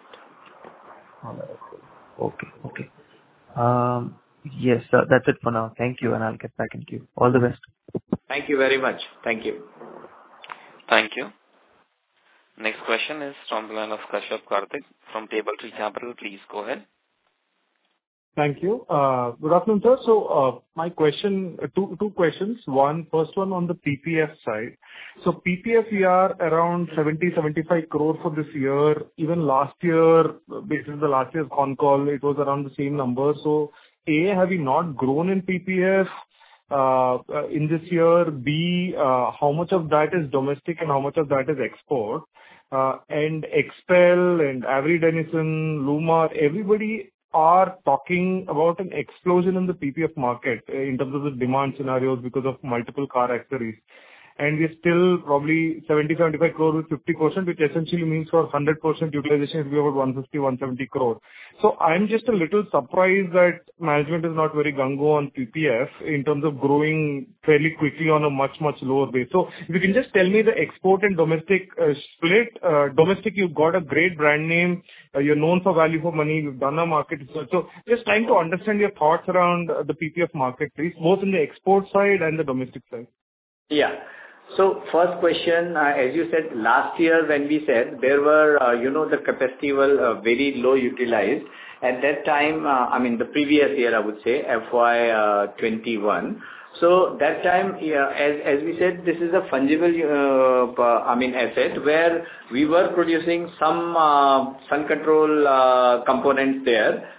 Okay. Yes, that's it for now. Thank you, and I'll get back in queue. All the best. Thank you very much. Thank you. Thank you. Next question is from the line of Kashyap Karthik from Table Tree Capital. Please go ahead. Thank you. Good afternoon, sir. So my question, two questions. First one on the PPF side. So PPF, we are around 70-75 crore for this year. Even last year, based on the last year's con call, it was around the same number. So A, have we not grown in PPF in this year? B, how much of that is domestic and how much of that is export? And Expel and Avery Dennison, Luma, everybody are talking about an explosion in the PPF market in terms of the demand scenarios because of multiple car accessories. And we're still probably 70-75 crore with 50%, which essentially means for 100% utilization, it will be about 150-170 crore. So I'm just a little surprised that management is not very gung-ho on PPF in terms of growing fairly quickly on a much lower base. So if you can just tell me the export and domestic split. Domestic, you've got a great brand name. You're known for value for money. You've done a market research. So just trying to understand your thoughts around the PPF market, please, both in the export side and the domestic side. Yeah. So first question, as you said, last year when we said there were, the capacity was very low utilized. At that time, the previous year, I would say, FY21. So that time, as we said, this is a fungible, asset where we were producing some sun control components there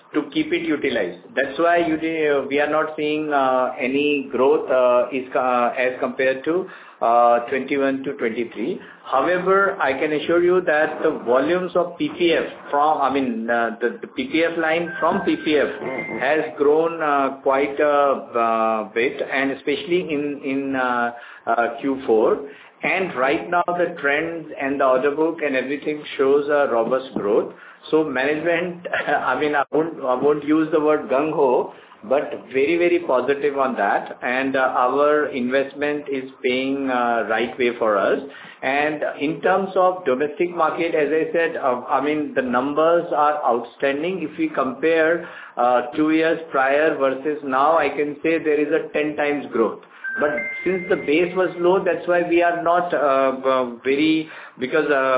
to keep it utilized. That's why we are not seeing any growth as compared to 21 to 23. However, I can assure you that the volumes of PPF the PPF line from PPF has grown quite a bit, and especially in Q4. And right now, the trends and the order book and everything shows a robust growth. So management, I won't use the word gung-ho, but very, very positive on that. And our investment is paying right way for us. And in terms of domestic market, as I said, the numbers are outstanding. If we compare 2 years prior versus now, I can say there is a 10 times growth. But since the base was low, that's why we are not we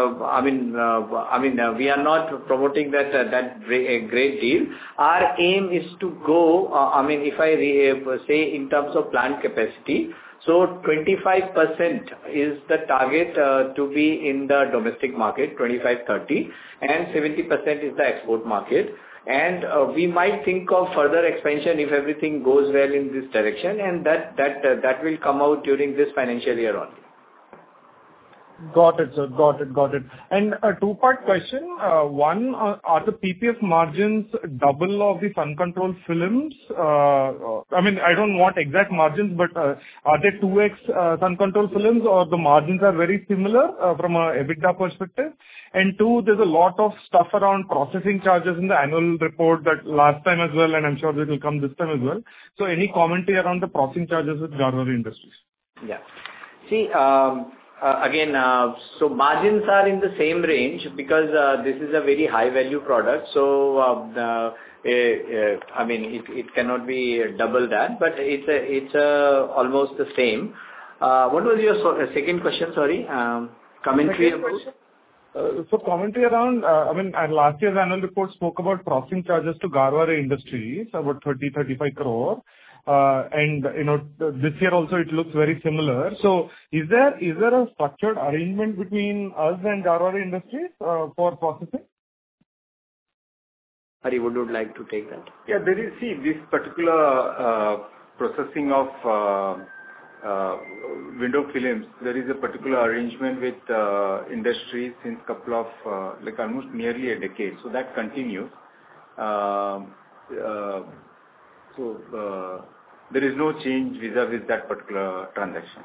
are not promoting that great deal. Our aim is to go, if I say in terms of plant capacity, so 25% is the target to be in the domestic market, 25-30, and 70% is the export market. And we might think of further expansion if everything goes well in this direction, and that will come out during this financial year only. Got it, sir. Got it. And a two-part question. One, are the PPF margins double of the sun control films? I don't want exact margins, but are they 2x sun control films, or the margins are very similar from a EBITDA perspective? And two, there's a lot of stuff around processing charges in the annual report that last time as well, and I'm sure it will come this time as well. So any commentary around the processing charges with Garware Industries? Yeah. See, again, so margins are in the same range because this is a very high value product. So, it cannot be double that, but it's almost the same. What was your second question? Sorry, commentary about? So commentary around, last year's annual report spoke about processing charges to Garware Industries, about 30-35 crore. And this year also it looks very similar. So is there a structured arrangement between us and Garware Industries for processing? Hari, would you like to take that? Yeah, there is. See, this particular processing of window films, there is a particular arrangement with industries since couple of almost nearly a decade. So that continues. There is no change vis-a-vis that particular transaction.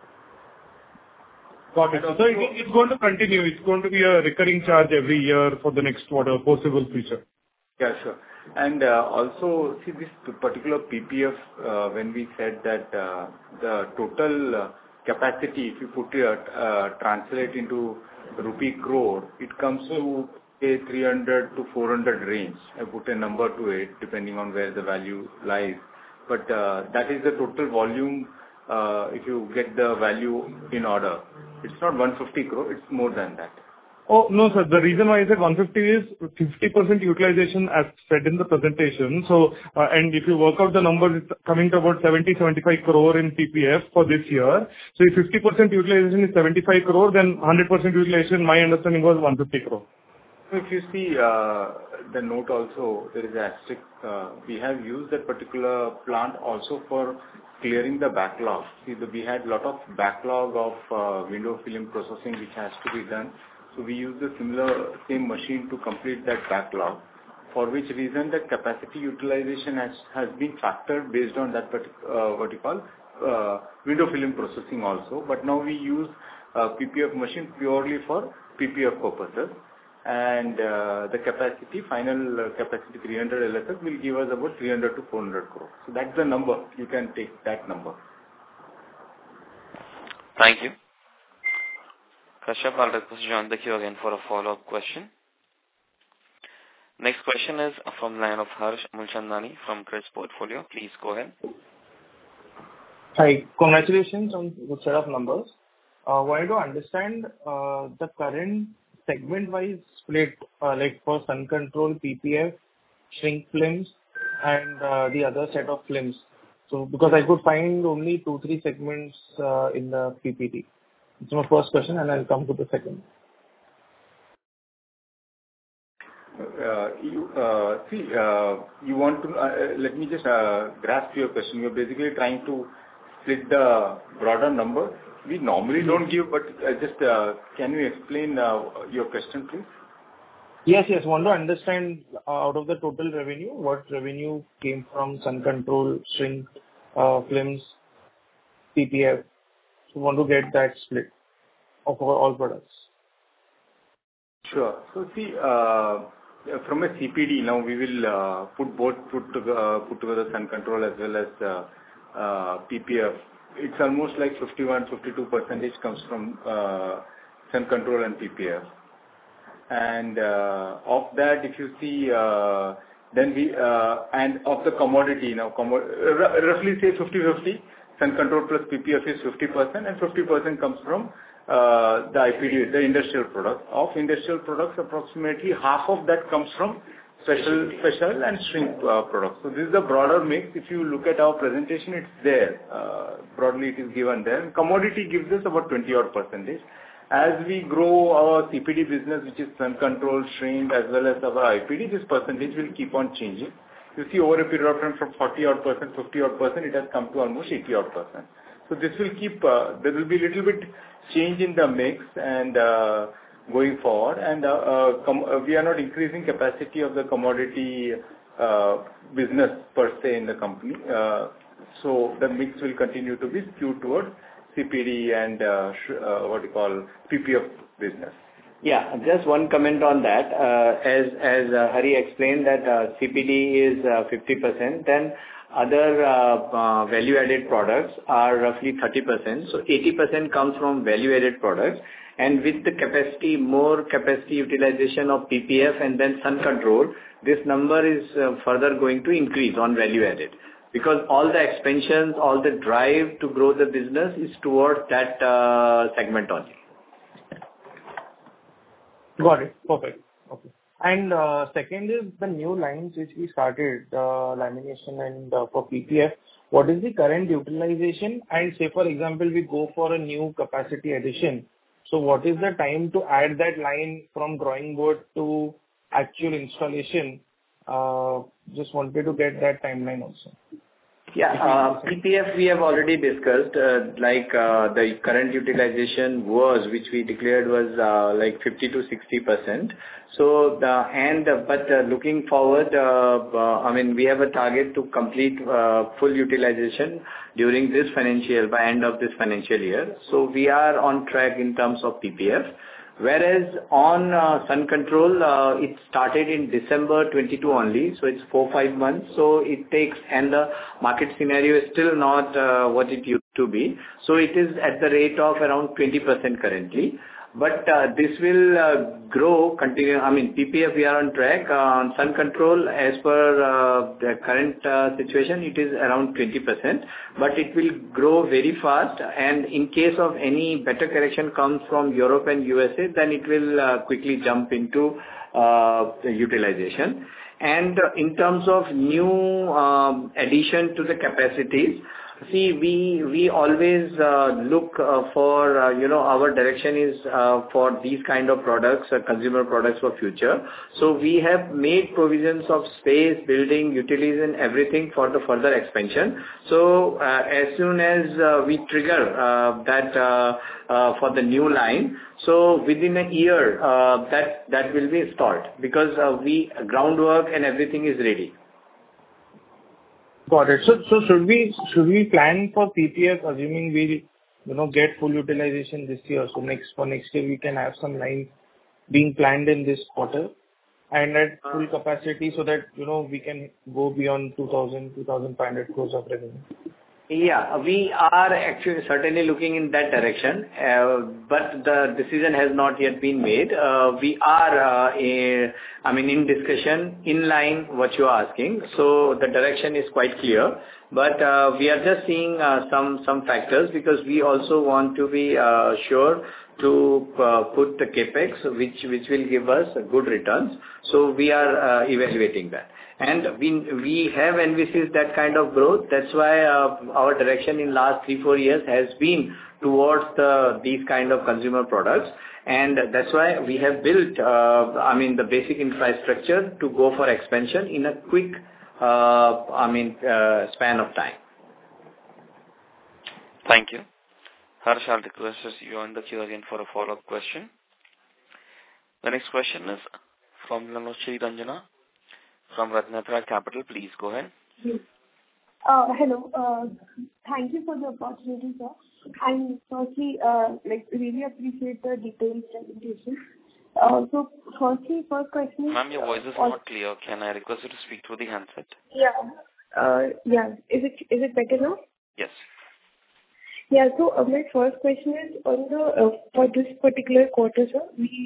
Got it. So it's going to continue. It's going to be a recurring charge every year for the next foreseeable future. Yeah, sure. And also, see, this particular PPF, when we said that the total capacity, if you translate into rupee crore, it comes to a 300 to 400 range. I put a number to it depending on where the value lies. But that is the total volume if you get the value in order. It's not 150 crore, it's more than that. Oh, no, sir. The reason why I said 150 is 50% utilization as said in the presentation. So, and if you work out the numbers, it's coming to about 70-75 crore in PPF for this year. So if 50% utilization is 75 crore, then 100% utilization, my understanding was 150 crore. If you see the note also, there is an asterisk. We have used that particular plant also for clearing the backlog. See, we had a lot of backlog of window film processing which has to be done. So we use the same machine to complete that backlog, for which reason the capacity utilization has been factored based on that window film processing also. But now we use PPF machine purely for PPF purposes. And the final capacity 300 LSF will give us about 300 to 400 crore. So that's the number. You can take that number. Thank you. Kashyap, I'll request you to join the queue again for a follow-up question. Next question is from the line of Harsh Mulchandani from Chris Portfolio. Please go ahead. Hi. Congratulations on the set of numbers. Wanted to understand the current segment-wise split, like for sun control, PPF, shrink films, and the other set of films. So, because I could find only 2-3 segments in the PPT. It's my first question, and I'll come to the second. You want to let me just grasp your question. You're basically trying to split the broader number. We normally don't give, but just can you explain your question, please? Yes. Want to understand out of the total revenue, what revenue came from Sun Control, Shrink Films, PPF. So want to get that split of all products. Sure. So see, from a CPD now we will put together Sun Control as well as PPF. It's almost like 51-52% comes from Sun Control and PPF. And of that, if you see, then we and of the commodity now, roughly say 50-50. Sun Control plus PPF is 50%, and 50% comes from the IPD, the industrial product. Of industrial products, approximately half of that comes from special and shrink products. So this is the broader mix. If you look at our presentation, it's there. Broadly, it is given there. And commodity gives us about 20-odd%. As we grow our CPD business, which is Sun Control, Shrink, as well as our IPD, this percentage will keep on changing. You see, over a period of time, from 40-odd%, 50-odd%, it has come to almost 80-odd%. So this will keep. There will be a little bit change in the mix and going forward. And we are not increasing capacity of the commodity business per se in the company. So the mix will continue to be skewed towards CPD and PPF business. Yeah, just one comment on that. As Hari explained that CPD is 50%, then other value-added products are roughly 30%. So 80% comes from value-added products. And with the capacity, more capacity utilization of PPF and then Sun Control, this number is further going to increase on value-added. Because all the expansions, all the drive to grow the business is towards that segment only. Got it. Perfect. Okay. And second is the new lines which we started, lamination and for PPF. What is the current utilization? And say, for example, we go for a new capacity addition. So what is the time to add that line from drawing board to actual installation? Just wanted to get that timeline also. Yeah, PPF we have already discussed, the current utilization was, which we declared was like 50-60%. So, looking forward, I mean, we have a target to complete full utilization during this financial, by end of this financial year. So we are on track in terms of PPF. Whereas on Sun Control, it started in December 22 only, so it's 4-5 months. So it takes, and the market scenario is still not what it used to be. So it is at the rate of around 20% currently. But this will grow, continue. I mean, PPF we are on track. On Sun Control, as per the current situation, it is around 20%. But it will grow very fast. And in case of any better correction comes from Europe and USA, then it will quickly jump into the utilization. And in terms of new addition to the capacities, see, we always look for, our direction is for these kind of products, consumer products for future. So we have made provisions of space, building, utilities and everything for the further expansion. So as soon as we trigger that for the new line, so within a year that will be installed, because groundwork and everything is ready. Got it. So should we plan for PPF, assuming we'll get full utilization this year? So for next year we can have some lines being planned in this quarter and at full capacity, so that we can go beyond 2,500 crores of revenue. Yeah, we are actually certainly looking in that direction, but the decision has not yet been made. We are, in discussion, in line what you are asking. So the direction is quite clear, but we are just seeing some factors, because we also want to be sure to put the CapEx, which will give us good returns. So we are evaluating that. And we have envisaged that kind of growth. That's why our direction in last 3-4 years has been towards these kind of consumer products. And that's why we have built, the basic infrastructure to go for expansion in a quick, span of time. Thank you. Harsh, I'll request you on the queue again for a follow-up question. The next question is from Shri Ranjana from Ratnatra Capital. Please go ahead. Hello. Thank you for the opportunity, sir. And firstly, really appreciate the detailed presentation. So first question is... Ma'am, your voice is not clear. Can I request you to speak through the handset? Yeah. Is it better now? Yes. Yeah. So my first question is on for this particular quarter, sir,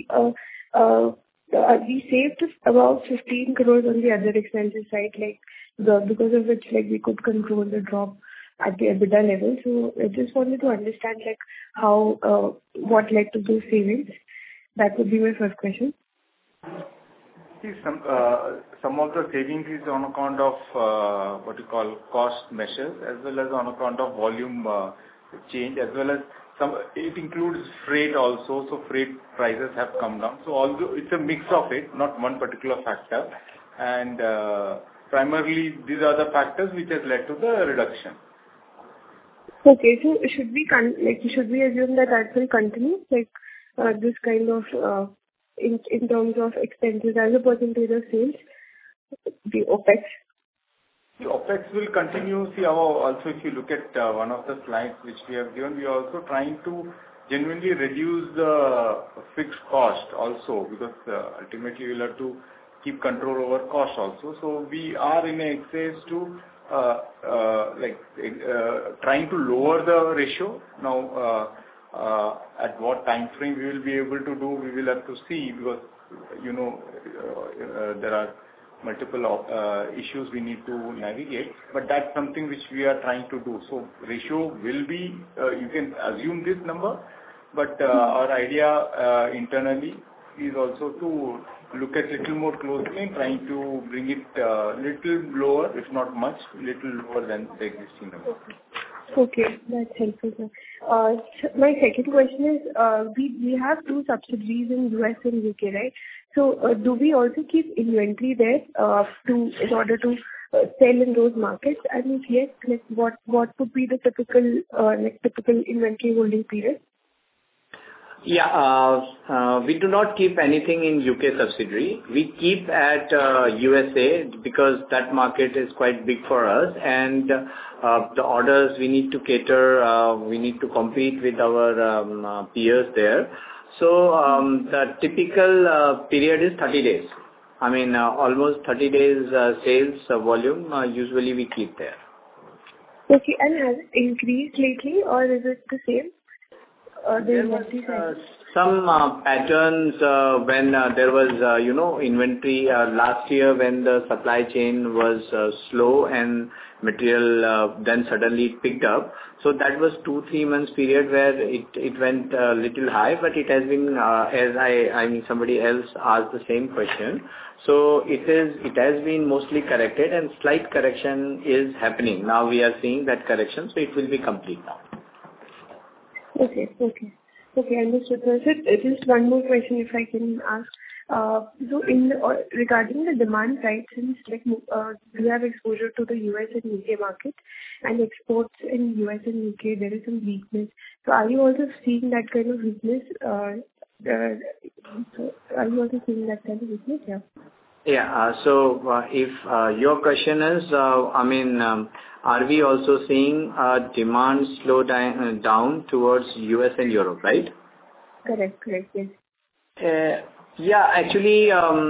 we saved about 15 crores on the other expenses side, because of which we could control the drop at the EBITDA level. So I just wanted to understand how what led to those savings. That would be my first question. See, some of the savings is on account of what you call cost measures, as well as on account of volume change, as well as it includes freight also. So freight prices have come down. So although it's a mix of it, not one particular factor, and primarily these are the factors which has led to the reduction. Okay, so should we assume that will continue, this kind of in terms of expenses as a percentage of sales, the OPEX? The OPEX will continue. See, also if you look at one of the slides which we have given, we are also trying to genuinely reduce the fixed cost also, because ultimately we'll have to keep control over cost also. So we are in an exercise to trying to lower the ratio. Now, at what time frame we will be able to do, we will have to see, because there are multiple issues we need to navigate, but that's something which we are trying to do. So ratio will be, you can assume this number, but our idea internally is also to look at little more closely and trying to bring it little lower, if not much, little lower than the existing number. Okay, that's helpful, sir. My second question is, we have 2 subsidiaries in US and UK, right? So do we also keep inventory there in order to sell in those markets? And if yes, what would be the typical inventory holding period? Yeah, we do not keep anything in UK subsidiary. We keep at USA, because that market is quite big for us, and the orders we need to cater, we need to compete with our peers there. So the typical period is 30 days. Almost 30 days sales volume usually we keep there. Okay, and has it increased lately, or is it the same? There was some patterns when there was, inventory last year when the supply chain was slow and material then suddenly picked up. So that was 2-3 months period where it went a little high, but it has been, as somebody else asked the same question. So it has been mostly corrected, and slight correction is happening. Now we are seeing that correction, so it will be complete now. Okay, understood. So just one more question if I can ask. So regarding the demand side, since we have exposure to the US and UK market, and exports in US and UK, there is some weakness. So are you also seeing that kind of weakness? Yeah. Yeah. So if your question is, are we also seeing demand slow down towards US and Europe, right? Correct, yes. Yeah, actually,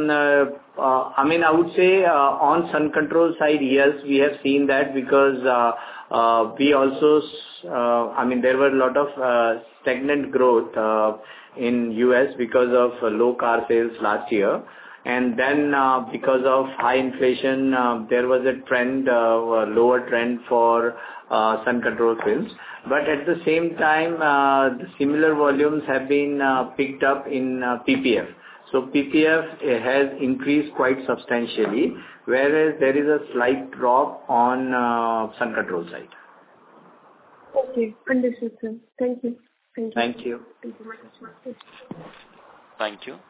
I would say on Sun Control side, yes, we have seen that, because we also, there were a lot of stagnant growth in US because of low car sales last year. And then because of high inflation, there was a trend, a lower trend for sun control films. But at the same time, the similar volumes have been picked up in PPF. So PPF has increased quite substantially, whereas there is a slight drop on sun control side. Okay, understood, sir. Thank you. Thank you. Thank you very much. Thank you.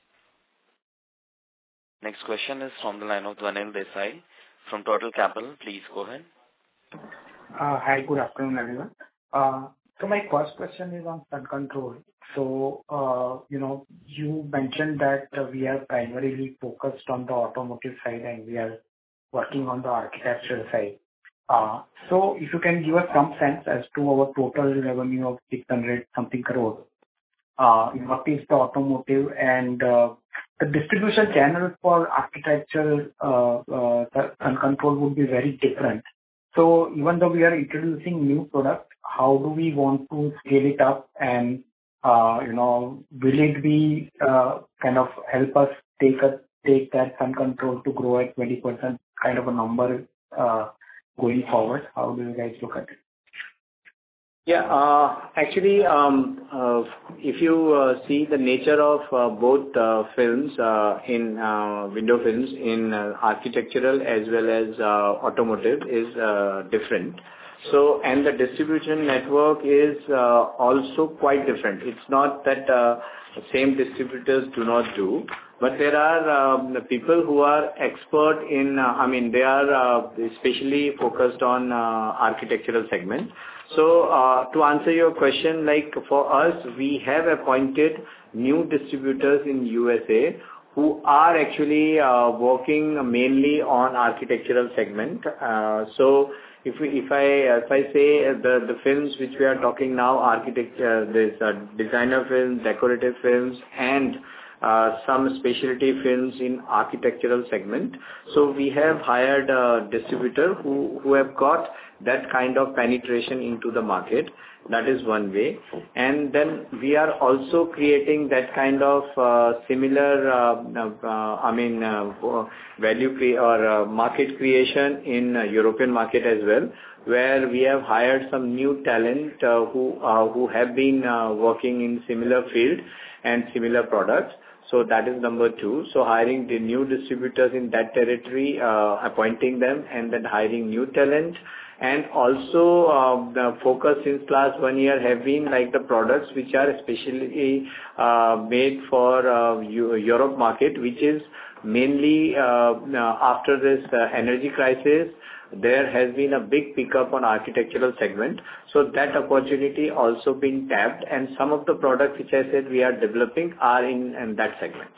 Next question is from the line of Dhanil Desai from Total Capital. Please go ahead. Hi, good afternoon, everyone. So my first question is on sun control. So, you mentioned that we are primarily focused on the automotive side and we are working on the architectural side. So if you can give us some sense as to our total revenue of 600 something crore, what is the automotive and the distribution channel for architectural sun control would be very different. So even though we are introducing new products, how do we want to scale it up and will it be kind of help us take that sun control to grow at 20% kind of a number going forward? How do you guys look at it? Yeah, actually, if you see the nature of both films in window films in architectural as well as automotive is different. So, and the distribution network is also quite different. It's not that same distributors do not do, but there are people who are expert in, they are especially focused on architectural segment. So, to answer your question, like for us, we have appointed new distributors in USA who are actually working mainly on architectural segment. So, if I say the films which we are talking now, architecture, there's designer films, decorative films, and some specialty films in architectural segment. So we have hired a distributor who have got that kind of penetration into the market. That is one way. And then we are also creating that kind of similar, market creation in European market as well, where we have hired some new talent who have been working in similar field and similar products. So that is number two. So hiring the new distributors in that territory, appointing them, and then hiring new talent. And also the focus since last 1 year have been like the products which are especially made for Europe market, which is mainly after this energy crisis, there has been a big pickup on architectural segment. So that opportunity also been tapped, and some of the products which I said we are developing are in that segment.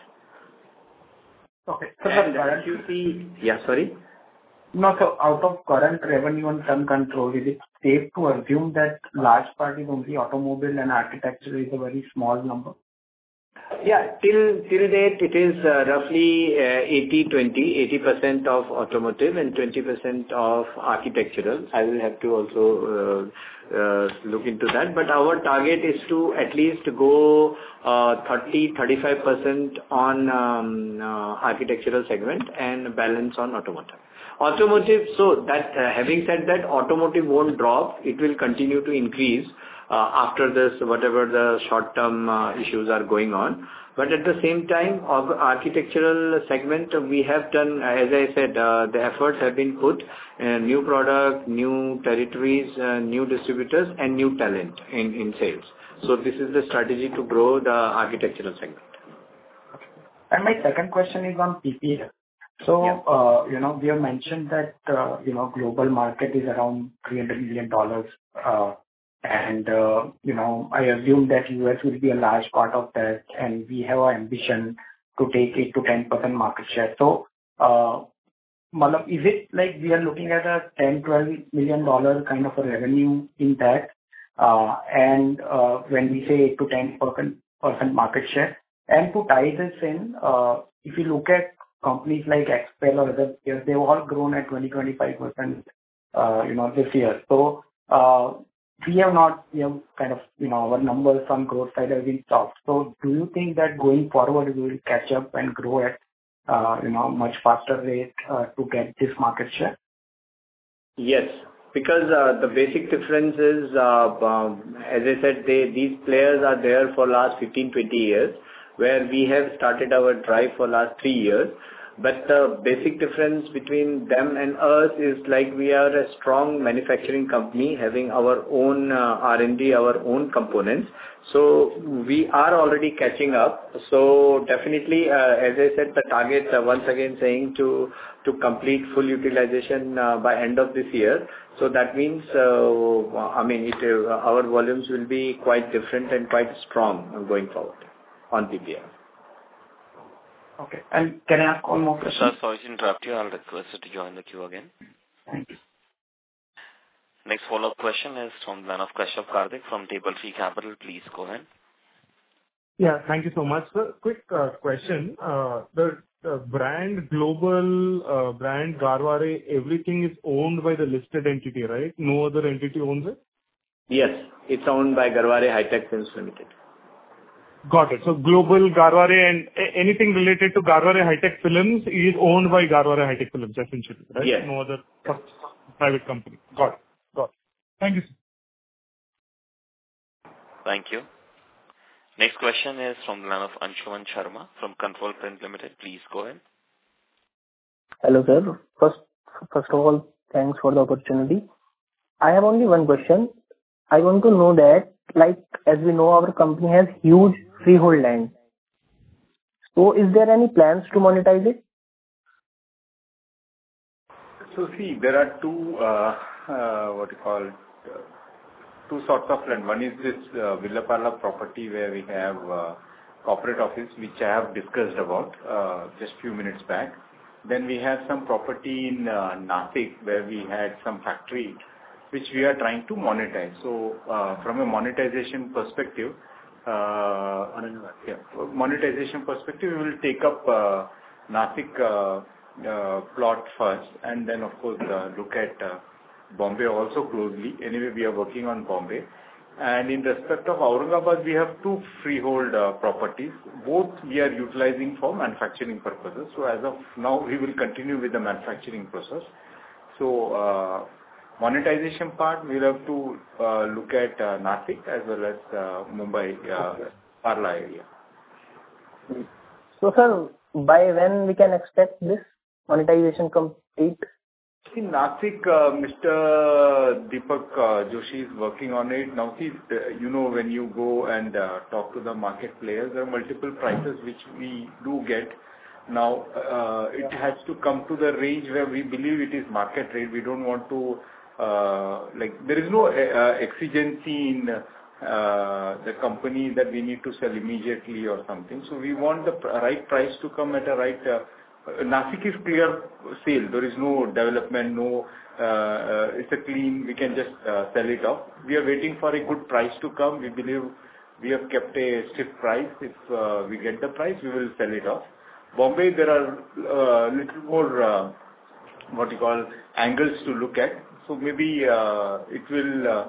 Okay. So and you see, yeah, sorry. No, so out of current revenue on sun control, is it safe to assume that large part is only automobile and architecture is a very small number? Yeah, till date it is roughly 80-20, 80% of automotive and 20% of architectural. I will have to also look into that. But our target is to at least go 30-35% on architectural segment and balance on automotive. Automotive, so that having said that, automotive won't drop. It will continue to increase after this, whatever the short-term issues are going on. But at the same time, architectural segment, we have done, as I said, the efforts have been put in new product, new territories, new distributors, and new talent in sales. So this is the strategy to grow the architectural segment. Okay. And my second question is on PPF. So, we have mentioned that, global market is around $300 million. And, I assume that US will be a large part of that, and we have our ambition to take 8-10% market share. So, is it like we are looking at a $10-12 million kind of a revenue in that? And when we say 8-10% market share, and to tie this in, if you look at companies like XPEL or other peers, they've all grown at 20-25%, this year. So, we have kind of, our numbers on growth side have been soft. So do you think that going forward we will catch up and grow at much faster rate to get this market share? Yes, because the basic difference is, as I said, these players are there for last 15, 20 years, where we have started our drive for last 3 years. But the basic difference between them and us is like we are a strong manufacturing company having our own R&D, our own components. So we are already catching up. So definitely, as I said, the target, once again saying to complete full utilization by end of this year. So that means, our volumes will be quite different and quite strong going forward on PPF. Okay. And can I ask one more question? Sir, sorry to interrupt you. I'll request you to join the queue again. Thank you. Next follow-up question is from the line of Kashyap Karthik from Table Tree Capital. Please go ahead. Yeah, thank you so much, sir. Quick question. The brand, global brand Garware, everything is owned by the listed entity, right? No other entity owns it? Yes, it's owned by Garware Hi-Tech Films Limited. Got it. So global Garware and anything related to Garware Hi-Tech Films is owned by Garware Hi-Tech Films, essentially, right? Yes. No other private company. Got it. Thank you, sir. Thank you. Next question is from the line of Anshuman Sharma from Control Print Limited. Please go ahead. Hello, sir. First of all, thanks for the opportunity. I have only one question. I want to know that, as we know, our company has huge freehold land. So is there any plans to monetize it? So see, there are two sorts of land. One is this Villaparla property where we have corporate office, which I have discussed about just few minutes back. Then we have some property in Nashik where we had some factory which we are trying to monetize. So from a monetization perspective, we will take up Nashik plot first, and then of course look at Bombay also closely. Anyway, we are working on Bombay. And in respect of Aurangabad, we have two freehold properties. Both we are utilizing for manufacturing purposes. So as of now, we will continue with the manufacturing process. So monetization part, we'll have to look at Nashik as well as Mumbai, Parla area. So sir, by when we can expect this monetization complete? In Nashik, Mr. Deepak Joshi is working on it. Now, see, when you go and talk to the market players, there are multiple prices which we do get. Now, it has to come to the range where we believe it is market rate. We don't want to, there is no exigency in the company that we need to sell immediately or something. So we want the right price to come at a right. Nashik is clear sale. There is no development, it's a clean, we can just sell it off. We are waiting for a good price to come. We believe we have kept a stiff price. If we get the price, we will sell it off. Bombay, there are little more, angles to look at. So maybe it will,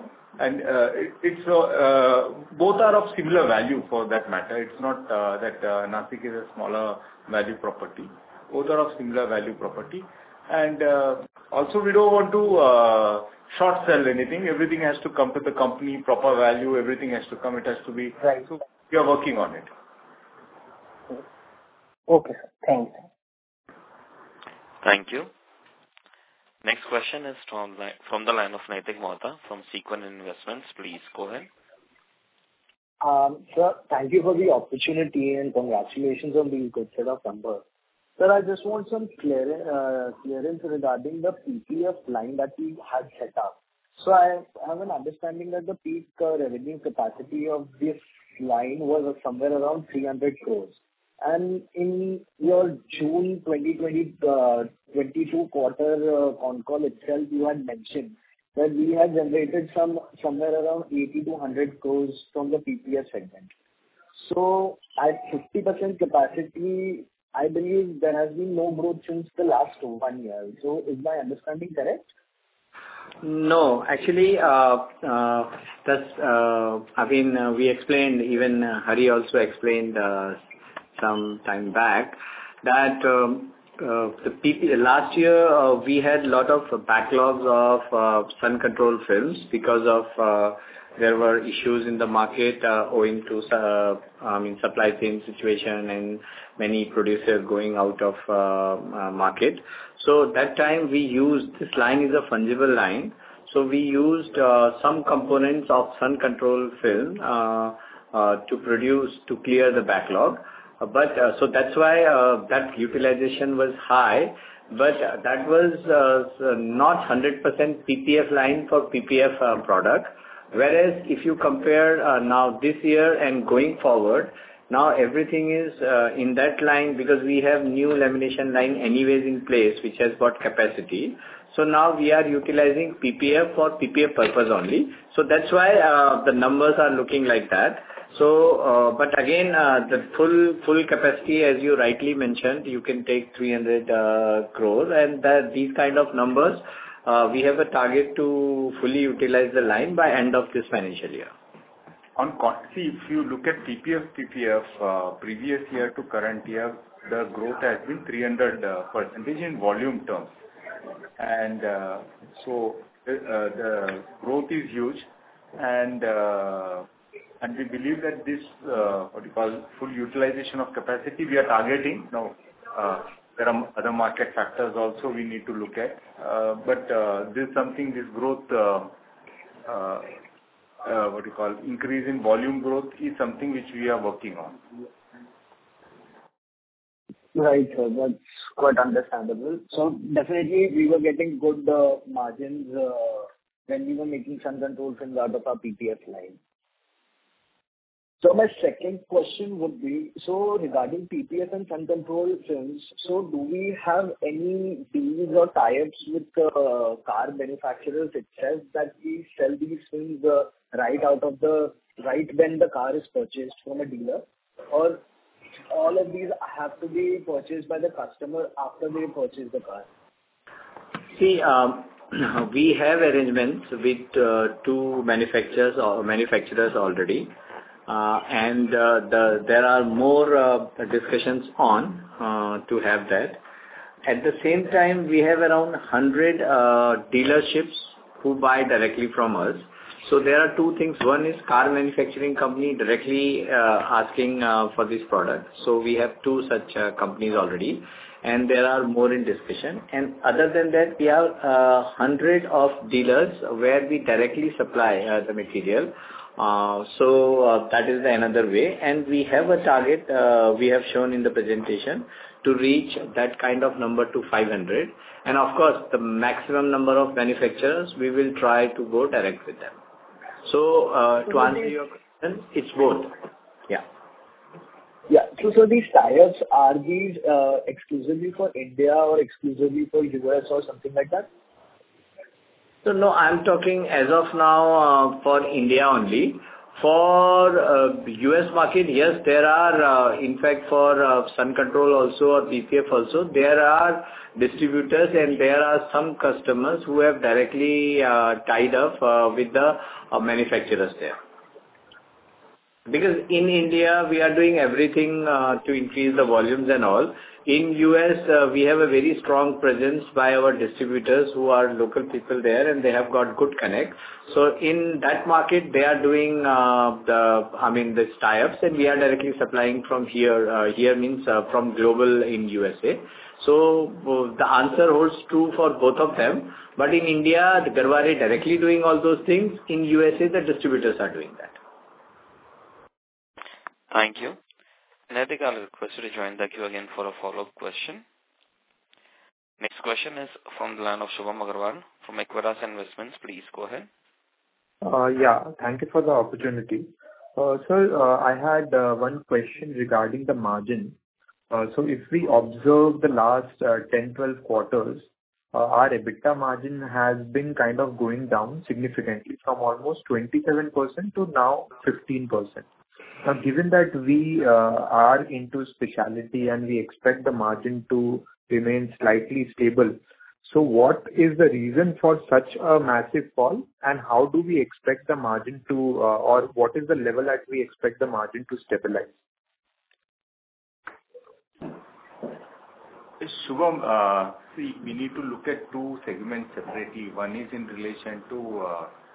both are of similar value for that matter. It's not that Nashik is a smaller value property. Both are of similar value property. And also we don't want to short sell anything. Everything has to come to the company, proper value, everything has to come. It has to be. Right. So we are working on it. Okay, sir. Thanks. Thank you. Next question is from the line of Naitik Mohta from Sequent Investments. Please go ahead. Sir, thank you for the opportunity and congratulations on the good set of numbers. Sir, I just want some clearance regarding the PPF line that we had set up. So I have an understanding that the peak revenue capacity of this line was somewhere around 300 crores. And in your June 2022 quarter on call itself, you had mentioned that we had generated somewhere around 80 to 100 crores from the PPF segment. So at 50% capacity, I believe there has been no growth since the last 1 year. So is my understanding correct? No, actually, we explained, even Hari also explained some time back, that last year we had a lot of backlogs of sun control films because of there were issues in the market owing to supply chain situation and many producers going out of market. So that time we used, this line is a fungible line. So we used some components of sun control film to clear the backlog. So that's why that utilization was high, but that was not 100% PPF line for PPF product. Whereas if you compare now this year and going forward, now everything is in that line because we have new lamination line anyways in place, which has got capacity. So now we are utilizing PPF for PPF purpose only. So that's why the numbers are looking like that. So, but again, the full capacity, as you rightly mentioned, you can take 300 crore, and these kind of numbers, we have a target to fully utilize the line by end of this financial year. See, if you look at PPF, previous year to current year, the growth has been 300% in volume terms. And so the growth is huge, and we believe that this, full utilization of capacity we are targeting. Now, there are other market factors also we need to look at. But this is something, this growth, increase in volume growth is something which we are working on. Right, sir. That's quite understandable. So definitely we were getting good margins when we were making sun control films out of our PPF line. So my second question would be, so regarding PPF and sun control films, so do we have any deals or tie-ups with car manufacturers itself that we sell these films right when the car is purchased from a dealer? Or all of these have to be purchased by the customer after they purchase the car? See, we have arrangements with two manufacturers already. And there are more discussions on to have that. At the same time, we have around 100 dealerships who buy directly from us. So there are two things. One is car manufacturing company directly asking for this product. So we have two such companies already, and there are more in discussion. And other than that, we have 100 of dealers where we directly supply the material. So that is another way, and we have a target we have shown in the presentation to reach that kind of number to 500, and of course the maximum number of manufacturers we will try to go direct with them. So to answer your question, it's both. Yeah. So these tie-ups, are these exclusively for India or exclusively for US or something like that? So no, I'm talking as of now for India only. For US market, yes, there are, in fact, for sun control also or PPF also, there are distributors and there are some customers who have directly tied up with the manufacturers there. Because in India, we are doing everything to increase the volumes and all. In US, we have a very strong presence by our distributors who are local people there, and they have got good connect. So in that market, they are doing the tie-ups, and we are directly supplying from here. Here means from global in USA. So the answer holds true for both of them. But in India, the Garware directly doing all those things. In USA, the distributors are doing that. Thank you. Naitik, I'll request you to join the queue again for a follow-up question. Next question is from the line of Shubham Agarwal from Equirus Investments. Please go ahead. Thank you for the opportunity. Sir, I had one question regarding the margin. So if we observe the last 10-12 quarters, our EBITDA margin has been kind of going down significantly from almost 27% to now 15%. Now, given that we are into specialty and we expect the margin to remain slightly stable, so what is the reason for such a massive fall, and how do we expect the margin to, or what is the level that we expect the margin to stabilize? Shubham, see, we need to look at two segments separately. One is in relation to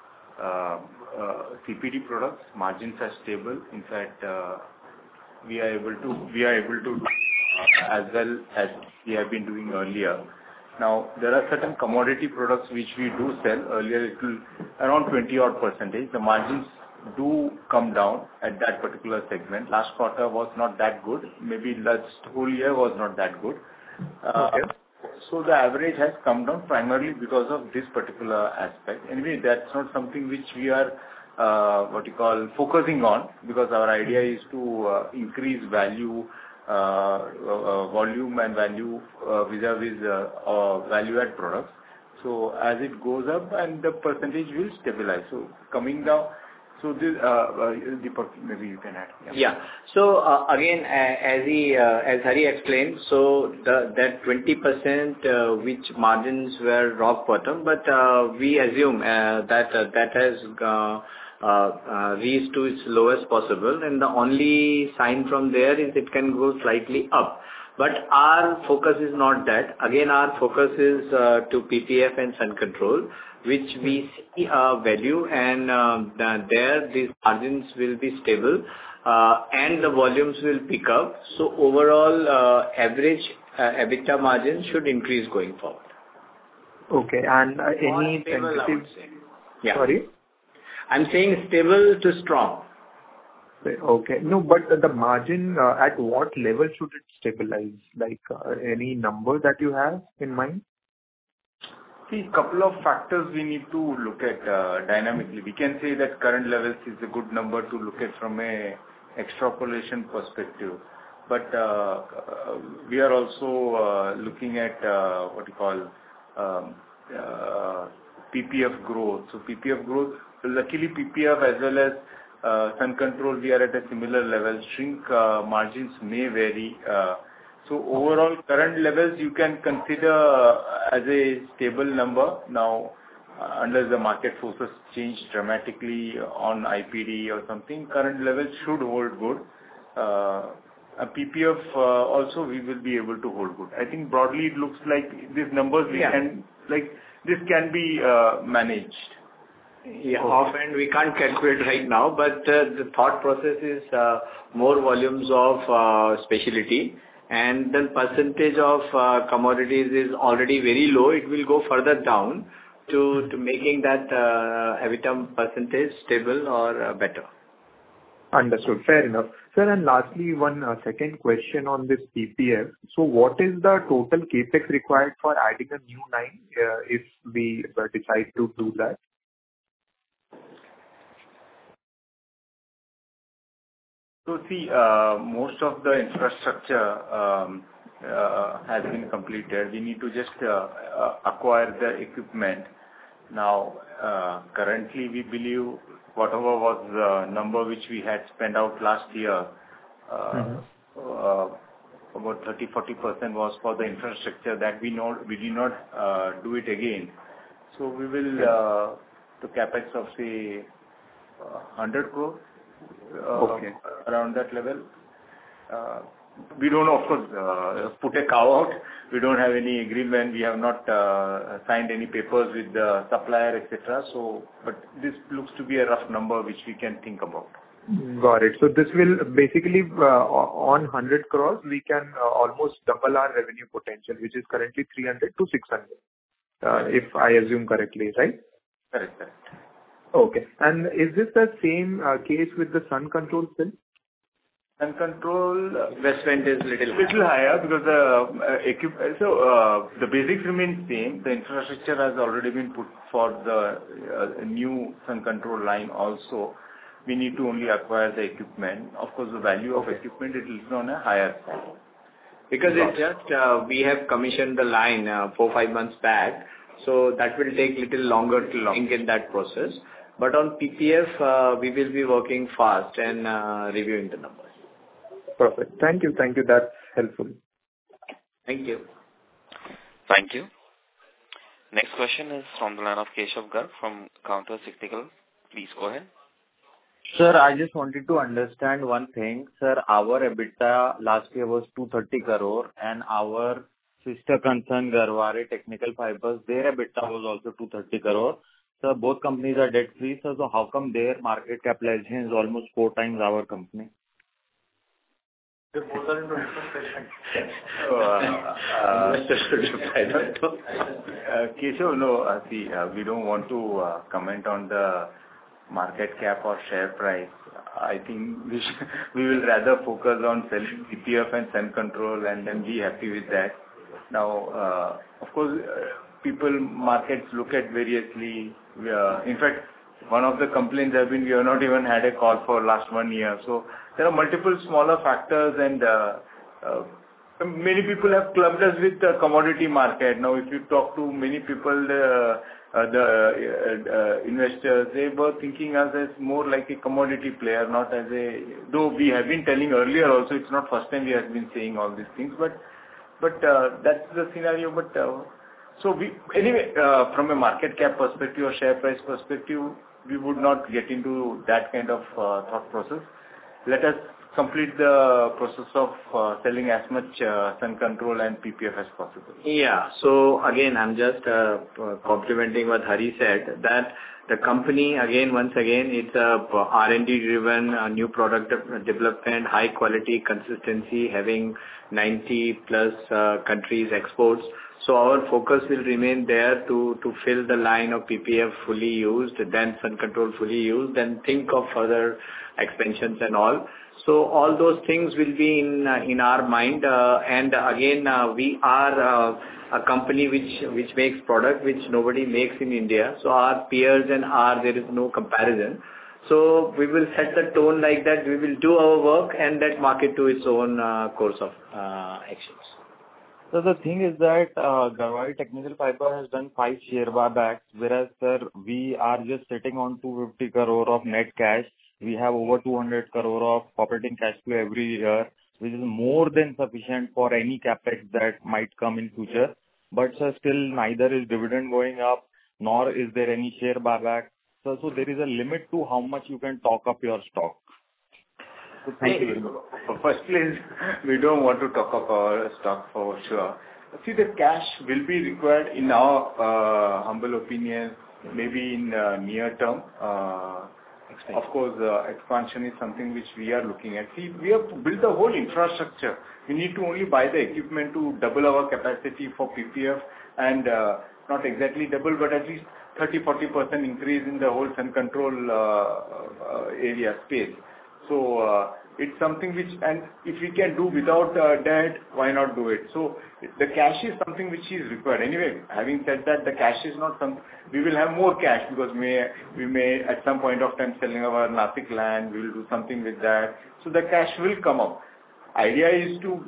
CPD products. Margins are stable. In fact, we are able to do as well as we have been doing earlier. Now, there are certain commodity products which we do sell. Earlier, it will around 20-odd%. The margins do come down at that particular segment. Last quarter was not that good. Maybe last whole year was not that good. So the average has come down primarily because of this particular aspect. Anyway, that's not something which we are focusing on, because our idea is to increase value, volume and value vis-a-vis value-add products. So as it goes up, and the percentage will stabilize. So coming down. So this, Deepak, maybe you can add. Yeah. So again, as Hari explained, so that 20% which margins were rock bottom, but we assume that has reached to its lowest possible, and the only sign from there is it can go slightly up. But our focus is not that. Again, our focus is to PPF and Sun Control, which we see value, and there these margins will be stable, and the volumes will pick up. So overall, average EBITDA margin should increase going forward. Okay, and any tentative? Yeah. Sorry? I'm saying stable to strong. Okay. No, but the margin, at what level should it stabilize? Like, any number that you have in mind? See, couple of factors we need to look at dynamically. We can say that current levels is a good number to look at from a extrapolation perspective. But we are also looking at PPF growth. So PPF growth, luckily PPF as well as Sun Control, we are at a similar level. Shrink margins may vary. So overall current levels you can consider as a stable number. Now, unless the market forces change dramatically on IPD or something, current levels should hold good. A PPF also we will be able to hold good. I think broadly it looks like these numbers this can be managed. Yeah, offhand we can't calculate right now, but the thought process is more volumes of specialty, and the percentage of commodities is already very low. It will go further down to making that EBITDA percentage stable or better. Understood. Fair enough. Sir, and lastly, one second question on this PPF. So what is the total capex required for adding a new line if we decide to do that? So see, most of the infrastructure has been completed. We need to just acquire the equipment. Now, currently we believe whatever was the number which we had spent out last year, about 30-40% was for the infrastructure that we did not do it again. So we will the capex of say 100 crore. Around that level. We don't, of course, put a cow out. We don't have any agreement. We have not signed any papers with the supplier, etc. So, but this looks to be a rough number which we can think about. Got it. So this will basically, on 100 crores, we can almost double our revenue potential, which is currently 300 to 600, if I assume correctly, right? Correct. Okay. And is this the same case with the Sun Control film? Sun Control investment is little higher because the basics remain same. The infrastructure has already been put for the new Sun Control line also. We need to only acquire the equipment. Of course, the value of equipment it is on a higher side. Because it's just we have commissioned the line 4-5 months back, so that will take little longer to link in that process. But on PPF, we will be working fast and reviewing the numbers. Perfect. Thank you. That's helpful. Thank you. Thank you. Next question is from the line of Keshav Garg from Counter Cyclical. Please go ahead. Sir, I just wanted to understand one thing. Sir, our EBITDA last year was 230 crore and our sister concern, Garware Technical Fibers, their EBITDA was also 230 crore. So both companies are debt free. So how come their market capitalization is almost 4 times our company? Keshav, no, see, we don't want to comment on the market cap or share price. I think we will rather focus on selling PPF and Sun Control and then be happy with that. Now, of course, markets look at variously. In fact, one of the complaints have been we have not even had a call for last 1 year. So there are multiple smaller factors, and many people have clubbed us with the commodity market. Now, if you talk to many people, the investors, they were thinking us as more like a commodity player, not as a. Though we have been telling earlier also, it's not first time we have been saying all these things, but that's the scenario. But so anyway, from a market cap perspective or share price perspective, we would not get into that kind of thought process. Let us complete the process of selling as much Sun Control and PPF as possible. Yeah. So again, I'm just complimenting what Hari said, that the company, once again, it's a R&D driven, new product development, high quality, consistency, having 90 plus countries exports. So our focus will remain there to fill the line of PPF fully used, then Sun Control fully used, then think of further expansions and all. So all those things will be in our mind. And again, we are a company which makes product which nobody makes in India. So our peers and there is no comparison. So we will set the tone like that. We will do our work and let market to its own course of actions. So the thing is that Garware Technical Fiber has done 5 share buybacks, whereas, sir, we are just sitting on 250 crore of net cash. We have over 200 crore of operating cash flow every year, which is more than sufficient for any capex that might come in future. But sir, still neither is dividend going up, nor is there any share buyback. So there is a limit to how much you can talk up your stock. So thank you very much. First place, we don't want to talk up our stock for sure. See, the cash will be required in our humble opinion, maybe in near term. Of course, expansion is something which we are looking at. See, we have built the whole infrastructure. We need to only buy the equipment to double our capacity for PPF and not exactly double, but at least 30-40% increase in the whole Sun Control area space. So it's something which, and if we can do without debt, why not do it? So the cash is something which is required. Anyway, having said that, the cash is not some. We will have more cash because we may at some point of time selling our Nashik land. We will do something with that. So the cash will come up. Idea is to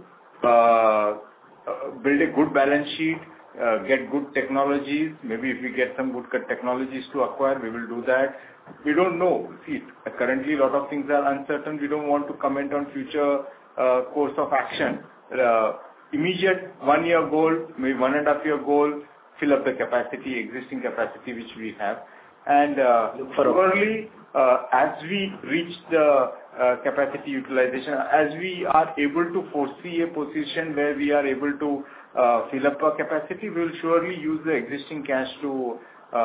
build a good balance sheet, get good technologies. Maybe if we get some good technologies to acquire, we will do that. We don't know. See, currently a lot of things are uncertain. We don't want to comment on future course of action. Immediate 1 year goal, maybe 1.5 year goal, fill up the capacity, existing capacity which we have. And probably as we reach the capacity utilization, as we are able to foresee a position where we are able to fill up our capacity, we will surely use the existing cash to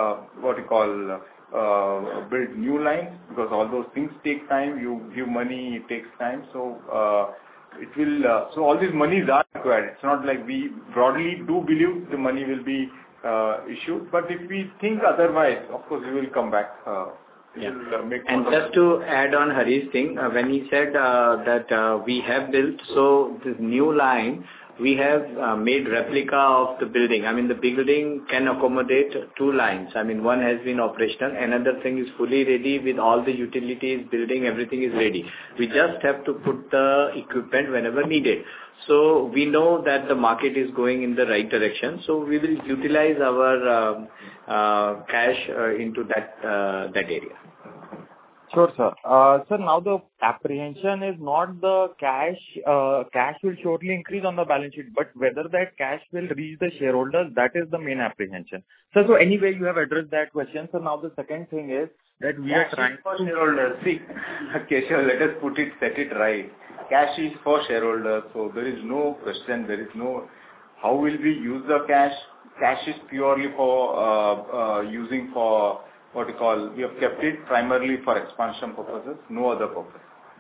build new lines, because all those things take time. You give money, it takes time. So it will. So all these monies are required. It's not like we broadly do believe the money will be issued, but if we think otherwise, of course, we will come back. And just to add on Hari's thing, when he said that we have built, so this new line, we have made replica of the building. I mean, the building can accommodate 2 lines. I mean, one has been operational. Another thing is fully ready with all the utilities, building, everything is ready. We just have to put the equipment whenever needed. So we know that the market is going in the right direction. So we will utilize our cash into that area. Sure, sir. Sir, now the apprehension is not the cash. Cash will shortly increase on the balance sheet, but whether that cash will reach the shareholders, that is the main apprehension. So anyway, you have addressed that question. So now the second thing is that we are trying for shareholders. See, Keshav, let us set it right. Cash is for shareholders, so there is no question. There is no How will we use the cash? Cash is purely for using for what you call, we have kept it primarily for expansion purposes, no other purpose.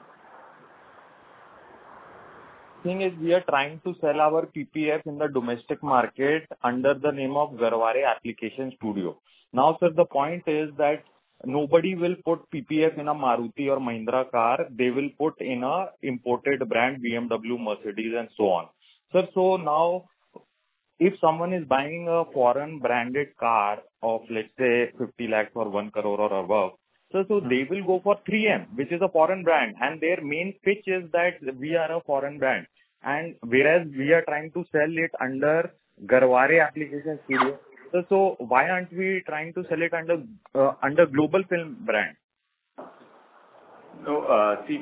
Thing is, we are trying to sell our PPF in the domestic market under the name of Garware Application Studio. Now, sir, the point is that nobody will put PPF in a Maruti or Mahindra car. They will put in a imported brand, BMW, Mercedes, and so on. Sir, so now, if someone is buying a foreign branded car of, let's say, 50 lakhs or 1 crore or above, so they will go for 3M, which is a foreign brand, and their main pitch is that we are a foreign brand. And whereas we are trying to sell it under Garware Application Studio, so why aren't we trying to sell it under Global Film brand? No, see,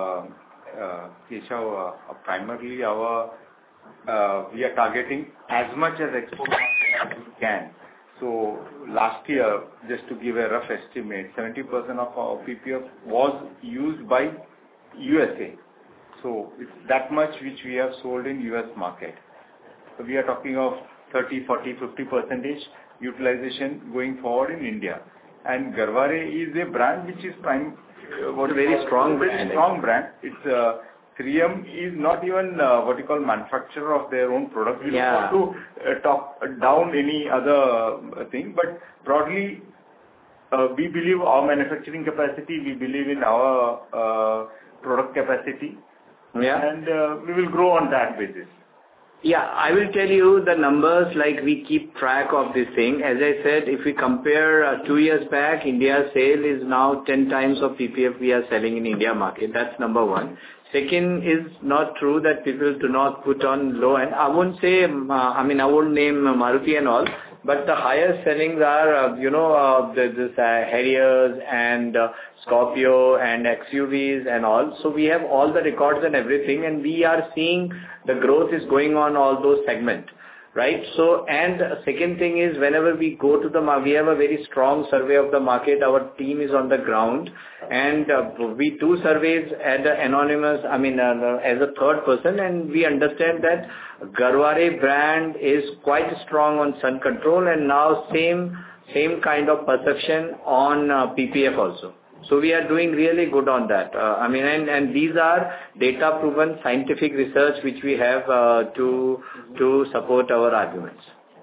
Keshav, primarily we are targeting as much as export as we can. So last year, just to give a rough estimate, 70% of our PPF was used by USA. So it's that much which we have sold in US market. So we are talking of 30, 40, 50% utilization going forward in India. And Garware is a brand which is very strong brand. It's 3M is not even what you call manufacturer of their own product. We don't want to talk down any other thing, but broadly, we believe our manufacturing capacity, we believe in our product capacity, and we will grow on that basis. Yeah, I will tell you the numbers, like we keep track of this thing. As I said, if we compare 2 years back, India's sale is now 10 times of PPF we are selling in India market. That's number one. Second, is not true that people do not put on low end. I won't say, I won't name Maruti and all, but the highest sellings are, this Harriers and Scorpio and XUVs and all. So we have all the records and everything, and we are seeing the growth is going on all those segments, right? So, and second thing is, whenever we go to the market, we have a very strong survey of the market. Our team is on the ground, and we do surveys at the anonymous, as a third person, and we understand that Garware brand is quite strong on sun control, and now same kind of perception on PPF also. So we are doing really good on that. And these are data-proven scientific research which we have to support our arguments.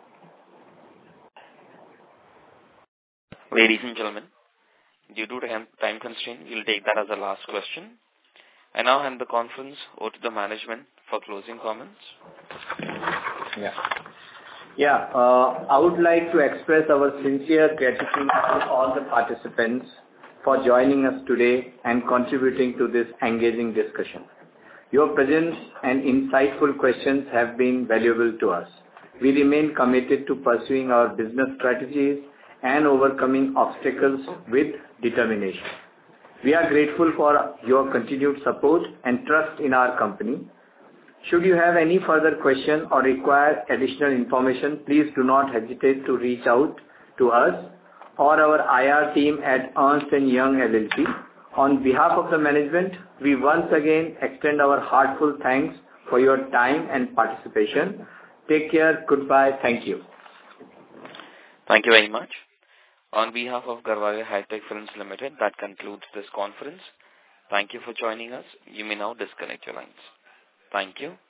Ladies and gentlemen, due to time constraint, we'll take that as the last question. I now hand the conference over to the management for closing comments. I would like to express our sincere gratitude to all the participants for joining us today and contributing to this engaging discussion. Your presence and insightful questions have been valuable to us. We remain committed to pursuing our business strategies and overcoming obstacles with determination. We are grateful for your continued support and trust in our company. Should you have any further question or require additional information, please do not hesitate to reach out to us or our IR team at Ernst & Young LLP. On behalf of the management, we once again extend our heartfelt thanks for your time and participation. Take care. Goodbye. Thank you. Thank you very much. On behalf of Garware Hi-Tech Films Limited, that concludes this conference. Thank you for joining us. You may now disconnect your lines. Thank you.